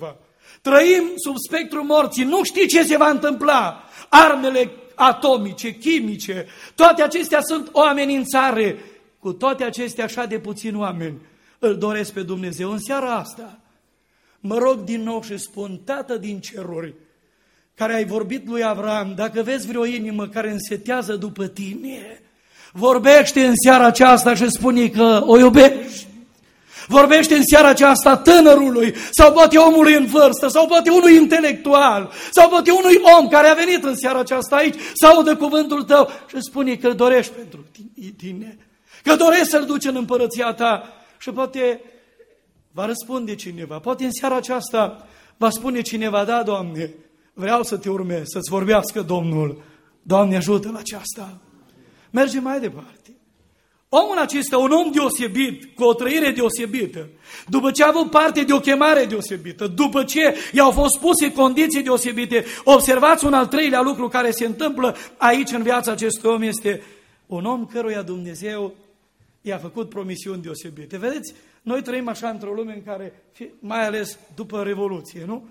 Trăim sub spectrul morții, nu știi ce se va întâmpla. Armele atomice, chimice, toate acestea sunt o amenințare. Cu toate acestea, așa de puțini oameni îl doresc pe Dumnezeu. În seara asta, mă rog din nou și spun, Tată din ceruri, care ai vorbit lui Avram, dacă vezi vreo inimă care însetează după tine, vorbește în seara aceasta și spune că o iubești. Vorbește în seara aceasta tânărului, sau poate omului în vârstă, sau poate unui intelectual, sau poate unui om care a venit în seara aceasta aici, să audă cuvântul tău și spune că îl dorești pentru tine, că dorești să-l duci în împărăția ta. Și poate va răspunde cineva, poate în seara aceasta va spune cineva, da, Doamne, vreau să te urmez, să-ți vorbească Domnul. Doamne, ajută la aceasta. Mergem mai departe. Omul acesta, un om deosebit, cu o trăire deosebită, după ce a avut parte de o chemare deosebită, după ce i-au fost puse condiții deosebite, observați un al treilea lucru care se întâmplă aici în viața acestui om, este un om căruia Dumnezeu i-a făcut promisiuni deosebite. Vedeți, noi trăim așa într-o lume în care, mai ales după Revoluție, nu?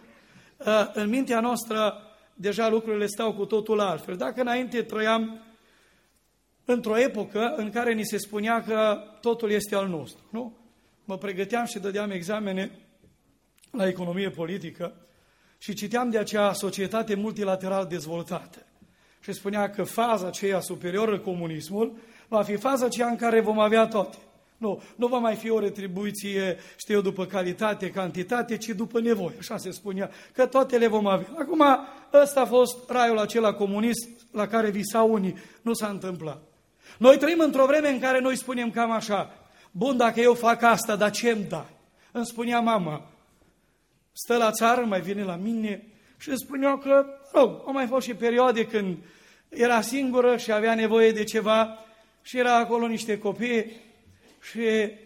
În mintea noastră deja lucrurile stau cu totul altfel. Dacă înainte trăiam într-o epocă în care ni se spunea că totul este al nostru, nu? Mă pregăteam și dădeam examene la economie politică și citeam de acea societate multilateral dezvoltată. Și spunea că faza aceea superioară, comunismul, va fi faza aceea în care vom avea toate. Nu va mai fi o retribuție, știu eu, după calitate, cantitate, ci după nevoie. Așa se spunea, că toate le vom avea. Acum, ăsta a fost raiul acela comunist la care visau unii. Nu s-a întâmplat. Noi trăim într-o vreme în care noi spunem cam așa, bun, dacă eu fac asta, dar ce-mi dai? Îmi spunea mama, stă la țară, mai vine la mine și îmi spunea că, au mai fost și perioade când era singură și avea nevoie de ceva și era acolo niște copii și,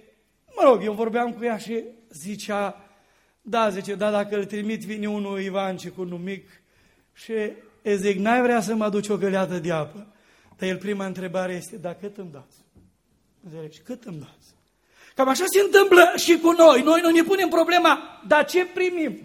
eu vorbeam cu ea și zicea, da, dacă îl trimit, vine unul Ivanci cu un mic și zic, n-ai vrea să mă aduci o găleată de apă? Dar el prima întrebare este, da, cât îmi dați? Înțelegi? Cât îmi dați? Cam așa se întâmplă și cu noi. Noi nu ne punem problema, dar ce primim?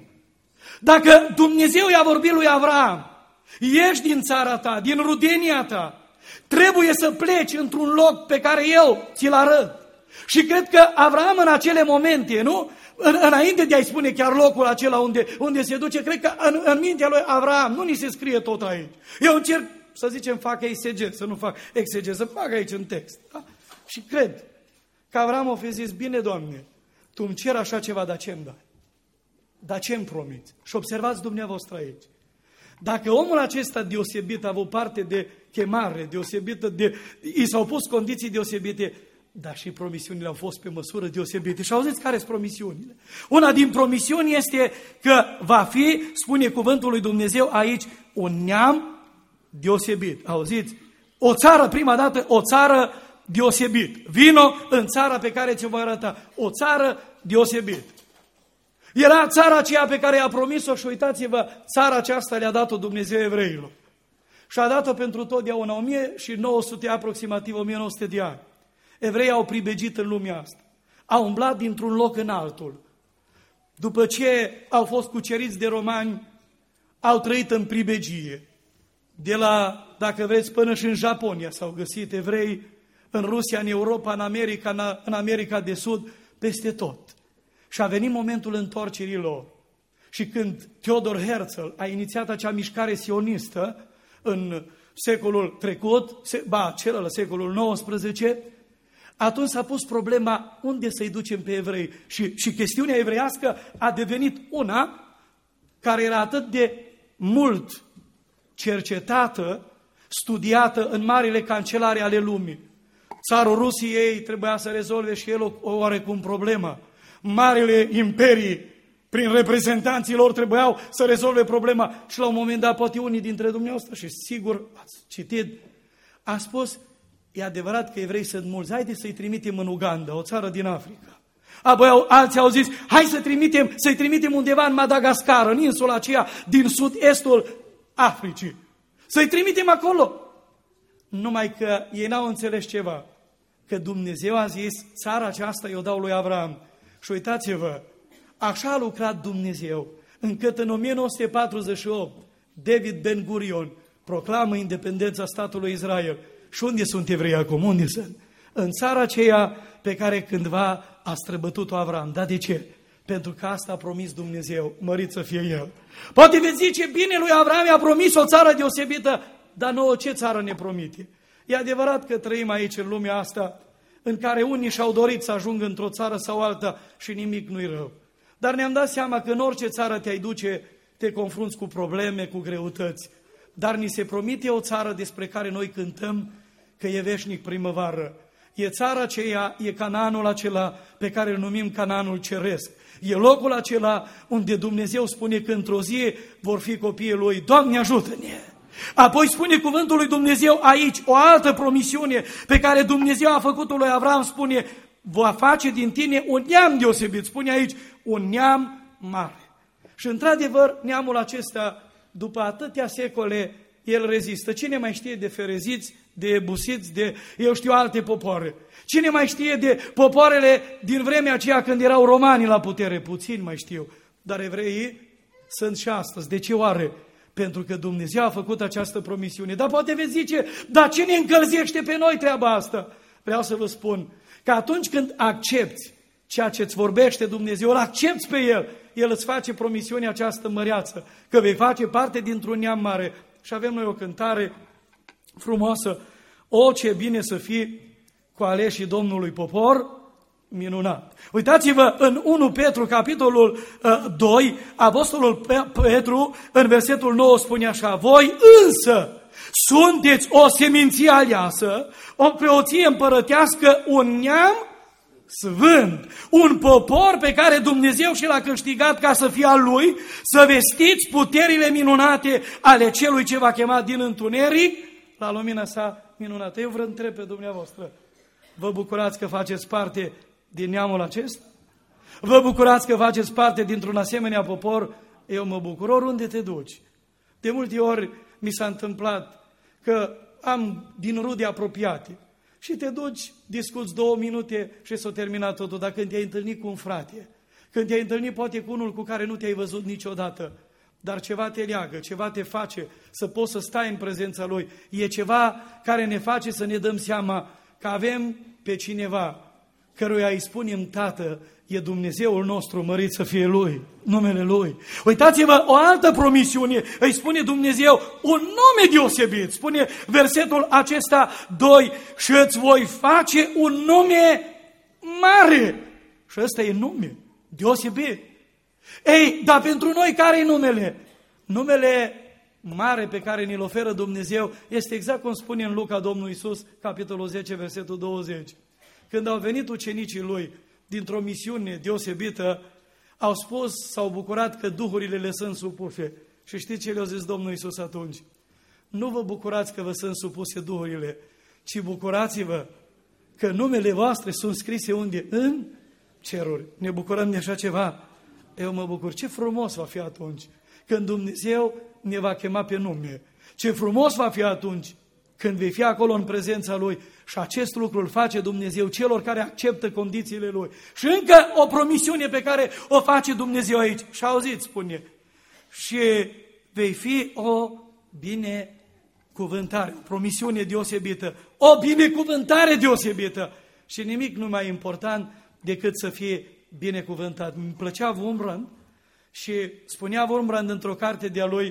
Dacă Dumnezeu i-a vorbit lui Avram, ieși din țara ta, din rudenia ta, trebuie să pleci într-un loc pe care eu ți-l arăt. Și cred că Avram în acele momente, nu? Înainte de a-i spune chiar locul acela unde se duce, cred că în mintea lui Avram nu ni se scrie tot aici. Eu încerc să zicem, fac exeget, să nu fac exeget, să fac aici în text. Da? Și cred că Avram a fi zis, bine, Doamne, Tu îmi cer așa ceva, dar ce-mi dai? Dar ce-mi promiți? Și observați dumneavoastră aici. Dacă omul acesta deosebit a avut parte de chemare deosebită, i s-au pus condiții deosebite, dar și promisiunile au fost pe măsură deosebite. Și auziți care sunt promisiunile? Una din promisiuni este că va fi, spune cuvântul lui Dumnezeu aici, un neam deosebit. Auziți? O țară, prima dată, o țară deosebit. Vino în țara pe care ți-o voi arăta. O țară deosebit. Era țara aceea pe care i-a promis-o și uitați-vă, țara aceasta le-a dat-o Dumnezeu evreilor. Și a dat-o pentru totdeauna, 1900, aproximativ 1900 de ani. Evreii au pribegit în lumea asta. Au umblat dintr-un loc în altul. După ce au fost cuceriți de romani, au trăit în pribegie. De la, dacă vreți, până și în Japonia s-au găsit evrei, în Rusia, în Europa, în America, în America de Sud, peste tot. Și a venit momentul întorcerii lor. Și când Theodor Herzl a inițiat acea mișcare sionistă în secolul trecut, celălalt secolul XIX, atunci s-a pus problema unde să-i ducem pe evrei. Și chestiunea evreiască a devenit una care era atât de mult cercetată, studiată în marile cancelare ale lumii. Țarul Rusiei trebuia să rezolve și el o oarecum problemă. Marile imperii, prin reprezentanții lor, trebuiau să rezolve problema. Și la un moment dat, poate unii dintre dumneavoastră, și sigur ați citit, a spus, e adevărat că evrei sunt mulți, haideți să-i trimitem în Uganda, o țară din Africa. Apoi alții au zis, hai să-i trimitem undeva în Madagascar, în insula aceea din sud-estul Africii. Să-i trimitem acolo. Numai că ei n-au înțeles ceva. Că Dumnezeu a zis, țara aceasta eu dau lui Avram. Și uitați-vă, așa a lucrat Dumnezeu. încât în 1948 David Ben Gurion proclamă independența statului Israel. Și unde sunt evreii acum? Unde sunt? În țara aceea pe care cândva a străbătut-o Avram. Dar de ce? Pentru că asta a promis Dumnezeu, mărit să fie El. Poate veți zice, bine, lui Avram i-a promis o țară deosebită, dar nouă ce țară ne promite? E adevărat că trăim aici în lumea asta, în care unii și-au dorit să ajungă într-o țară sau alta și nimic nu-i rău. Dar ne-am dat seama că în orice țară te-ai duce, te confrunți cu probleme, cu greutăți. Dar ni se promite o țară despre care noi cântăm că e veșnic primăvară. E țara aceea, e Canaanul acela pe care îl numim Canaanul Ceresc. E locul acela unde Dumnezeu spune că într-o zi vor fi copiii Lui. Doamne, ajută-ne! Apoi spune cuvântul lui Dumnezeu aici, o altă promisiune pe care Dumnezeu a făcut-o lui Avram, spune, va face din tine un neam deosebit, spune aici, un neam mare. Și într-adevăr, neamul acesta, după atâtea secole, el rezistă. Cine mai știe de fereziți, de ebusiți, de, eu știu, alte popoare? Cine mai știe de popoarele din vremea aceea când erau romanii la putere? Puțini mai știu. Dar evreii sunt și astăzi. De ce oare? Pentru că Dumnezeu a făcut această promisiune. Dar poate veți zice, dar ce ne încălzește pe noi treaba asta? Vreau să vă spun că atunci când accepți ceea ce îți vorbește Dumnezeu, îl accepți pe El, El îți face promisiunea această măreață, că vei face parte dintr-un neam mare. Și avem noi o cântare frumoasă, o, ce bine să fii cu aleșii Domnului popor, minunat. Uitați-vă în 1 Petru, capitolul 2, apostolul Petru, în versetul 9 spune așa, voi însă sunteți o seminție aleasă, o preoție împărătească, un neam sfânt, un popor pe care Dumnezeu și l-a câștigat ca să fie al Lui, să vestiți puterile minunate ale Celui ce v-a chemat din întuneric la lumina sa minunată. Eu vă întreb pe dumneavoastră, vă bucurați că faceți parte din neamul acesta? Vă bucurați că faceți parte dintr-un asemenea popor? Eu mă bucur, oriunde te duci. De multe ori mi s-a întâmplat că am din rude apropiate și te duci, discuți 2 minute și s-a terminat totul. Dar când te-ai întâlnit cu un frate, când te-ai întâlnit poate cu unul cu care nu te-ai văzut niciodată, dar ceva te leagă, ceva te face să poți să stai în prezența Lui, e ceva care ne face să ne dăm seama că avem pe cineva căruia îi spunem Tată, e Dumnezeul nostru, mărit să fie Lui, numele Lui. Uitați-vă, o altă promisiune, îi spune Dumnezeu, un nume deosebit, spune versetul acesta 2, și îți voi face un nume mare. Și ăsta e nume deosebit. Ei, dar pentru noi care e numele? Numele mare pe care ni-l oferă Dumnezeu este exact cum spune în Luca Domnul Iisus, capitolul 10, versetul 20. Când au venit ucenicii Lui dintr-o misiune deosebită, au spus, s-au bucurat că duhurile le sunt supuse. Și știți ce le-a zis Domnul Iisus atunci? Nu vă bucurați că vă sunt supuse duhurile, ci bucurați-vă că numele voastre sunt scrise unde? În ceruri. Ne bucurăm de așa ceva? Eu mă bucur. Ce frumos va fi atunci când Dumnezeu ne va chema pe nume. Ce frumos va fi atunci când vei fi acolo în prezența Lui. Și acest lucru îl face Dumnezeu celor care acceptă condițiile Lui. Și încă o promisiune pe care o face Dumnezeu aici. Și auziți, spune, și vei fi o binecuvântare, o promisiune deosebită, o binecuvântare deosebită. Și nimic nu mai important decât să fie binecuvântat. Îmi plăcea Wurmbrand și spunea Wurmbrand într-o carte de-a lui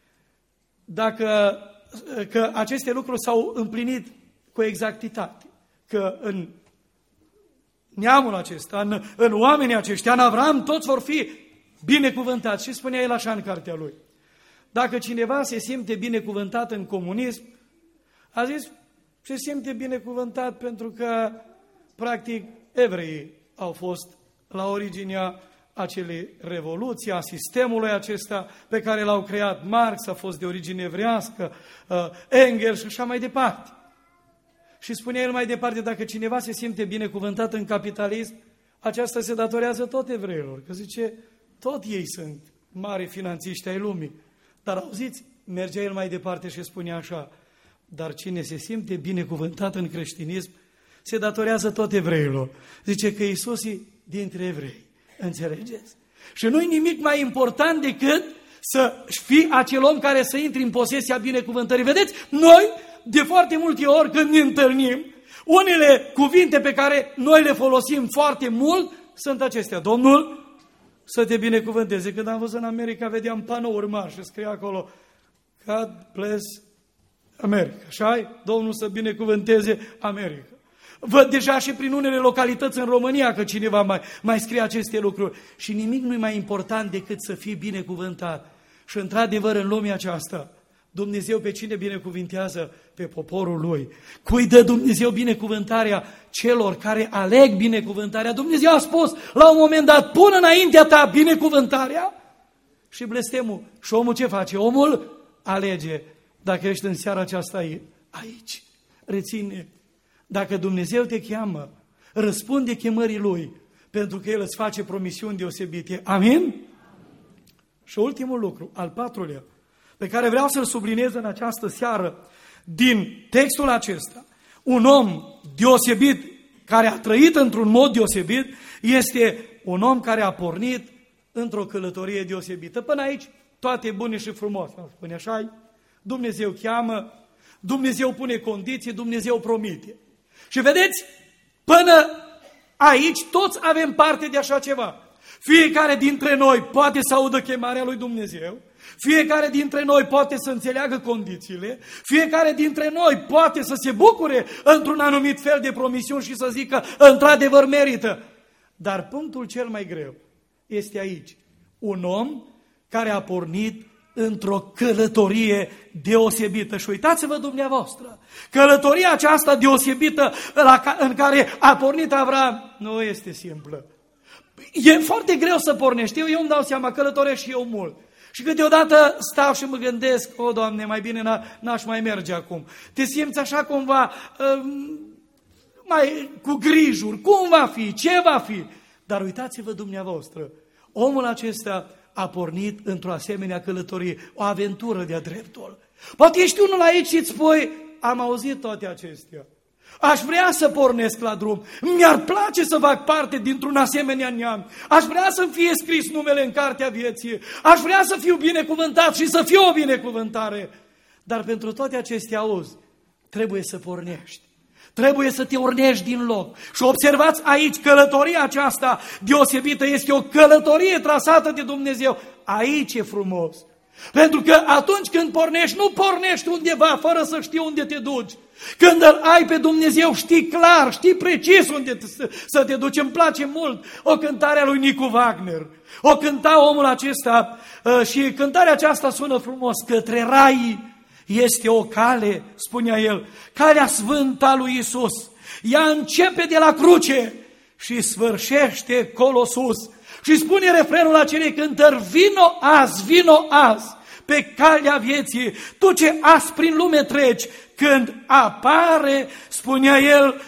că aceste lucruri s-au împlinit cu exactitate, că în neamul acesta, în oamenii aceștia, în Avram, toți vor fi binecuvântați. Și spunea el așa în cartea lui. Dacă cineva se simte binecuvântat în comunism, a zis, se simte binecuvântat pentru că, practic, evreii au fost la originea acelei revoluții, a sistemului acesta pe care l-au creat Marx, a fost de origine evrească, Engels și așa mai departe. Și spunea el mai departe, dacă cineva se simte binecuvântat în capitalism, aceasta se datorează tot evreilor, că zice, tot ei sunt mari finanțiști ai lumii. Dar auziți, mergea el mai departe și spunea așa, dar cine se simte binecuvântat în creștinism, se datorează tot evreilor. Zice că Iisus e dintre evrei. Înțelegeți? Și nu-i nimic mai important decât să fii acel om care să intri în posesia binecuvântării. Vedeți, noi de foarte multe ori când ne întâlnim, unele cuvinte pe care noi le folosim foarte mult sunt acestea. Domnul să te binecuvânteze. Când am văzut în America, vedeam panouri mari și scria acolo God bless America. Așa? Domnul să binecuvânteze America. Văd deja și prin unele localități în România că cineva mai scrie aceste lucruri. Și nimic nu e mai important decât să fii binecuvântat. Și într-adevăr în lumea aceasta, Dumnezeu pe cine binecuvintează? Pe poporul Lui. Cui dă Dumnezeu binecuvântarea? Celor care aleg binecuvântarea. Dumnezeu a spus la un moment dat, pun înaintea ta binecuvântarea și blestemul. Și omul ce face? Omul alege. Dacă ești în seara aceasta aici, reține, dacă Dumnezeu te cheamă, răspunde chemării Lui, pentru că El îți face promisiuni deosebite. Amin? Și ultimul lucru, al patrulea, pe care vreau să-l subliniez în această seară, din textul acesta, un om deosebit, care a trăit într-un mod deosebit, este un om care a pornit într-o călătorie deosebită. Până aici, toate bune și frumoase, spune așa, Dumnezeu cheamă, Dumnezeu pune condiții, Dumnezeu promite. Și vedeți, până aici toți avem parte de așa ceva. Fiecare dintre noi poate să audă chemarea lui Dumnezeu, fiecare dintre noi poate să înțeleagă condițiile, fiecare dintre noi poate să se bucure într-un anumit fel de promisiuni și să zică, într-adevăr merită. Dar punctul cel mai greu este aici. Un om care a pornit într-o călătorie deosebită. Și uitați-vă dumneavoastră, călătoria aceasta deosebită în care a pornit Avram nu este simplă. E foarte greu să pornești. Eu îmi dau seama, călătoresc și eu mult. Și câteodată stau și mă gândesc, o, Doamne, mai bine n-aș mai merge acum. Te simți așa cumva, mai cu grijuri, cum va fi, ce va fi. Dar uitați-vă dumneavoastră, omul acesta a pornit într-o asemenea călătorie, o aventură de-a dreptul. Poate ești unul aici și îți spui, am auzit toate acestea. Aș vrea să pornesc la drum, mi-ar place să fac parte dintr-un asemenea neam, aș vrea să-mi fie scris numele în cartea vieții, aș vrea să fiu binecuvântat și să fiu o binecuvântare. Dar pentru toate acestea, auzi, trebuie să pornești. Trebuie să te urnești din loc. Și observați aici, călătoria aceasta deosebită este o călătorie trasată de Dumnezeu. Aici e frumos. Pentru că atunci când pornești, nu pornești undeva fără să știi unde te duci. Când îl ai pe Dumnezeu, știi clar, știi precis unde să te duci. Îmi place mult o cântare a lui Nicu Wagner. O cânta omul acesta și cântarea aceasta sună frumos. Către rai este o cale, spunea el, calea sfântă a lui Iisus. Ea începe de la cruce și sfârșește colo sus. Și spune refrenul acelei cântări, vino azi, pe calea vieții, tu ce azi prin lume treci, când apare, spunea el,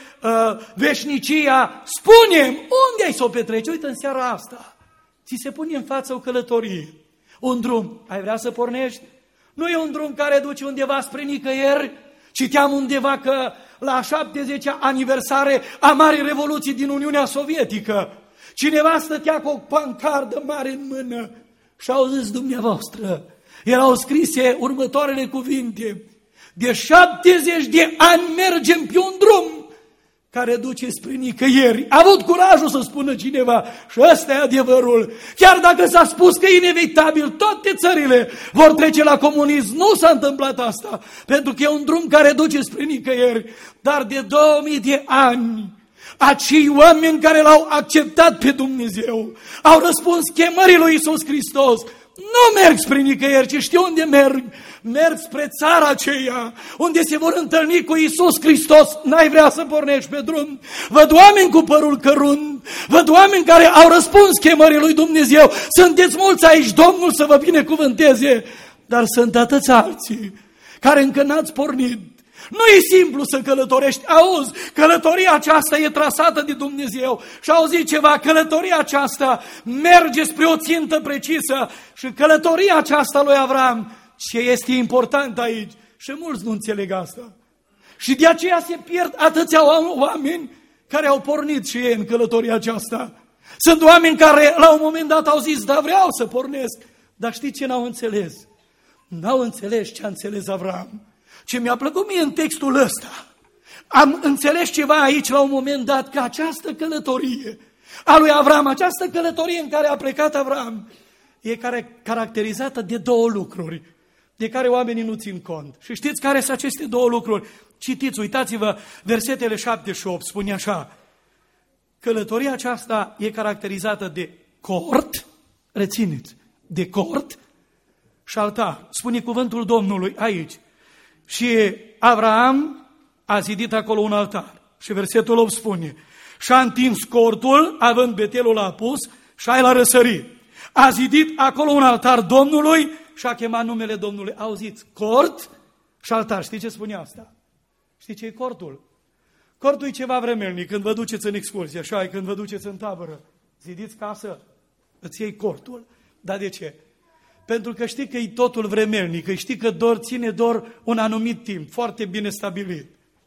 veșnicia, spune-mi, unde ai să o petreci? Uite, în seara asta, ți se pune în față o călătorie, un drum, ai vrea să pornești? Nu e un drum care duce undeva spre nicăieri. Citeam undeva că la 70-a aniversare a Marii Revoluții din Uniunea Sovietică, cineva stătea cu o pancardă mare în mână și au zis dumneavoastră, erau scrise următoarele cuvinte, de 70 de ani mergem pe un drum care duce spre nicăieri. A avut curajul să spună cineva și ăsta e adevărul. Chiar dacă s-a spus că e inevitabil, toate țările vor trece la comunism. Nu s-a întâmplat asta, pentru că e un drum care duce spre nicăieri. Dar de 2000 de ani, acei oameni care l-au acceptat pe Dumnezeu, au răspuns chemării lui Iisus Hristos, nu merg spre nicăieri, ci știu unde merg. Merg spre țara aceea unde se vor întâlni cu Iisus Hristos. N-ai vrea să pornești pe drum? Văd oameni cu părul cărunt, văd oameni care au răspuns chemării lui Dumnezeu. Sunteți mulți aici, Domnul să vă binecuvânteze, dar sunt atâți alții care încă n-ați pornit. Nu e simplu să călătorești. Auzi, călătoria aceasta e trasată de Dumnezeu. Și auzi ceva, călătoria aceasta merge spre o țintă precisă. Și călătoria aceasta lui Avram, ce este important aici? Și mulți nu înțeleg asta. Și de aceea se pierd atâția oameni care au pornit și ei în călătoria aceasta. Sunt oameni care la un moment dat au zis, da, vreau să pornesc. Dar știți ce n-au înțeles? N-au înțeles ce a înțeles Avram. Ce mi-a plăcut mie în textul ăsta. Am înțeles ceva aici la un moment dat, că această călătorie a lui Avram, această călătorie în care a plecat Avram, e caracterizată de două lucruri de care oamenii nu țin cont. Și știți care sunt aceste două lucruri? Citiți, uitați-vă, versetele 7 și 8, spune așa: călătoria aceasta e caracterizată de cort, rețineți, de cort și altar. Spune cuvântul Domnului aici. Și Avram a zidit acolo un altar. Și versetul 8 spune: și-a întins cortul, având betelul apus, și a răsărit. A zidit acolo un altar Domnului și a chemat numele Domnului. Auziți, cort și altar. Știți ce spune asta? Știți ce e cortul? Cortul e ceva vremelnic. Când vă duceți în excursie, așa, când vă duceți în tabără, zidiți casă, îți iei cortul. Dar de ce? Pentru că știi că e totul vremelnic, că știi că ține doar un anumit timp, foarte bine stabilit.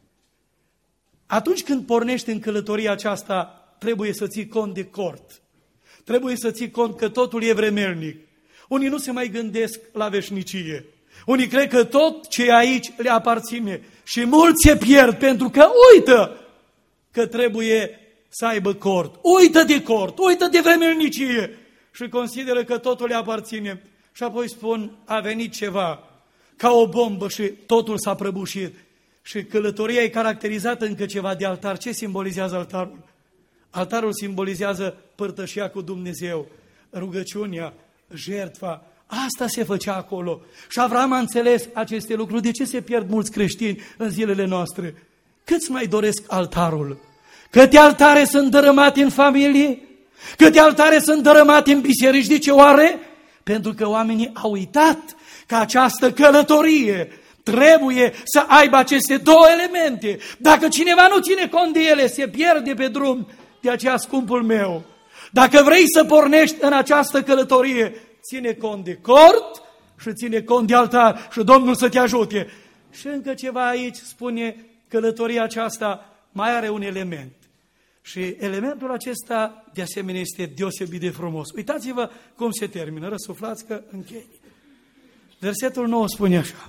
Atunci când pornești în călătoria aceasta, trebuie să ții cont de cort. Trebuie să ții cont că totul e vremelnic. Unii nu se mai gândesc la veșnicie. Unii cred că tot ce e aici le aparține. Și mulți se pierd pentru că uită că trebuie să aibă cort. Uită de cort, uită de vremelnicie și consideră că totul le aparține. Și apoi spun, a venit ceva ca o bombă și totul s-a prăbușit. Și călătoria e caracterizată încă ceva de altar. Ce simbolizează altarul? Altarul simbolizează părtășia cu Dumnezeu, rugăciunea, jertfa. Asta se făcea acolo. Și Avram a înțeles aceste lucruri. De ce se pierd mulți creștini în zilele noastre? Câți mai doresc altarul? Câte altare sunt dărâmate în familie? Câte altare sunt dărâmate în biserici? De ce oare? Pentru că oamenii au uitat că această călătorie trebuie să aibă aceste două elemente. Dacă cineva nu ține cont de ele, se pierde pe drum. De aceea, scumpul meu, dacă vrei să pornești în această călătorie, ține cont de cort și ține cont de altar și Domnul să te ajute. Și încă ceva aici spune, călătoria aceasta mai are un element. Și elementul acesta, de asemenea, este deosebit de frumos. Uitați-vă cum se termină, răsuflați că închei. Versetul 9 spune așa: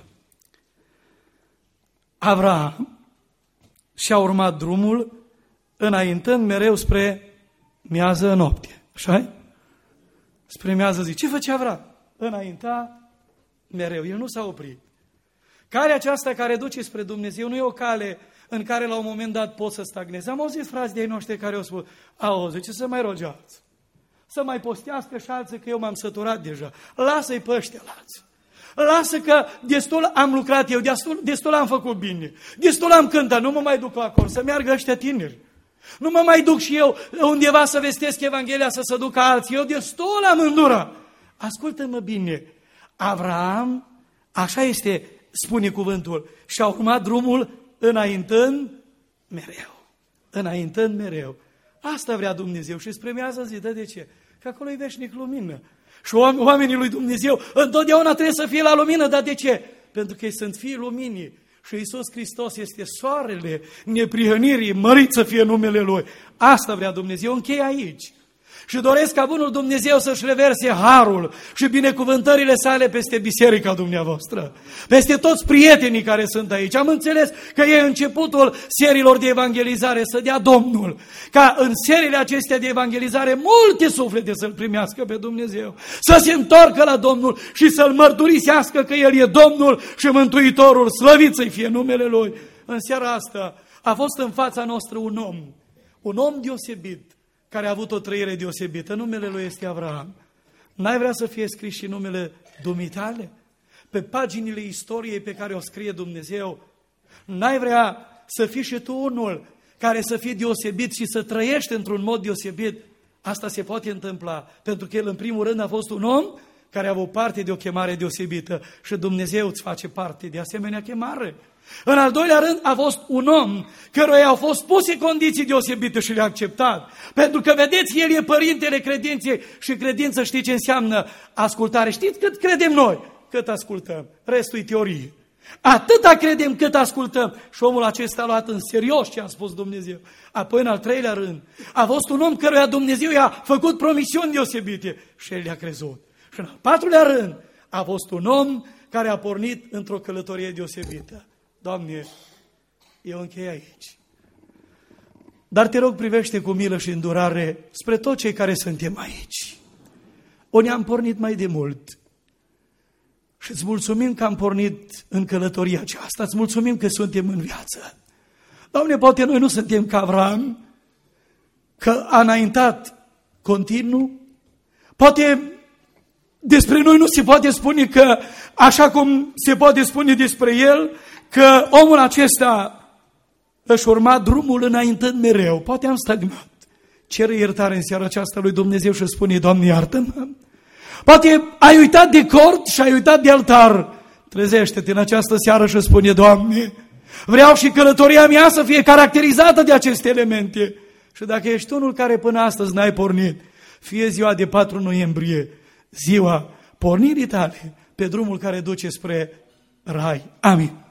Avram și-a urmat drumul, înaintând mereu spre miază noapte. Așa-i? Spre miază zi. Ce făcea Avram? Înainta mereu. El nu s-a oprit. Calea aceasta care duce spre Dumnezeu nu e o cale în care la un moment dat poți să stagnezi. Am auzit frați de-ai noștri care au spus, auzi, ce să mai rogeați? Să mai postească și alții că eu m-am săturat deja. Lasă-i pe ăștia alții. Lasă că destul am lucrat eu, destul am făcut bine, destul am cântat, nu mă mai duc acolo, să meargă ăștia tineri. Nu mă mai duc și eu undeva să vestesc Evanghelia, să se ducă alții. Eu destul am îndurat. Ascultă-mă bine. Avram, așa este, spune cuvântul, și-a urmat drumul înaintând mereu. Înaintând mereu. Asta vrea Dumnezeu și spre miază zi. De ce? Că acolo e veșnic lumină. Și oamenii lui Dumnezeu întotdeauna trebuie să fie la lumină. Dar de ce? Pentru că ei sunt fiii luminii. Și Iisus Hristos este soarele neprihănirii, mărit să fie numele Lui. Asta vrea Dumnezeu. Închei aici. Și doresc ca bunul Dumnezeu să-și reverse harul și binecuvântările sale peste biserica dumneavoastră, peste toți prietenii care sunt aici. Am înțeles că e începutul seriilor de evangelizare, să dea Domnul, ca în seriile acestea de evangelizare multe suflete să-L primească pe Dumnezeu, să se întoarcă la Domnul și să-L mărturisească că El e Domnul și Mântuitorul, slăvit să-i fie numele Lui. În seara asta a fost în fața noastră un om deosebit, care a avut o trăire deosebită. Numele lui este Avram. N-ai vrea să fie scris și numele dumitale? Pe paginile istoriei pe care o scrie Dumnezeu. N-ai vrea să fii și tu unul care să fii deosebit și să trăiești într-un mod deosebit? Asta se poate întâmpla, pentru că el în primul rând a fost un om care a avut parte de o chemare deosebită și Dumnezeu îți face parte de asemenea chemare. În al doilea rând a fost un om căruia au fost puse condiții deosebite și le-a acceptat. Pentru că, vedeți, el e părintele credinței și credință știți ce înseamnă ascultare. Știți cât credem noi? Cât ascultăm. Restul e teorie. Atâta credem cât ascultăm. Și omul acesta a luat în serios ce a spus Dumnezeu. Apoi, în al treilea rând, a fost un om căruia Dumnezeu i-a făcut promisiuni deosebite și el le-a crezut. Și în al patrulea rând, a fost un om care a pornit într-o călătorie deosebită. Doamne, eu închei aici. Dar te rog, privește cu milă și îndurare spre toți cei care suntem aici. Unii am pornit mai de mult. Și îți mulțumim că am pornit în călătoria aceasta, îți mulțumim că suntem în viață. Doamne, poate noi nu suntem ca Avram, că a înaintat continuu, poate despre noi nu se poate spune că, așa cum se poate spune despre el, că omul acesta își urma drumul înaintând mereu. Poate am stagnat. Cere iertare în seara aceasta lui Dumnezeu și spune, Doamne, iartă-mă. Poate ai uitat de cort și ai uitat de altar. Trezește-te în această seară și spune, Doamne, vreau și călătoria mea să fie caracterizată de aceste elemente. Și dacă ești unul care până astăzi n-ai pornit, fie ziua de 4 noiembrie, ziua pornirii tale pe drumul care duce spre rai. Amin.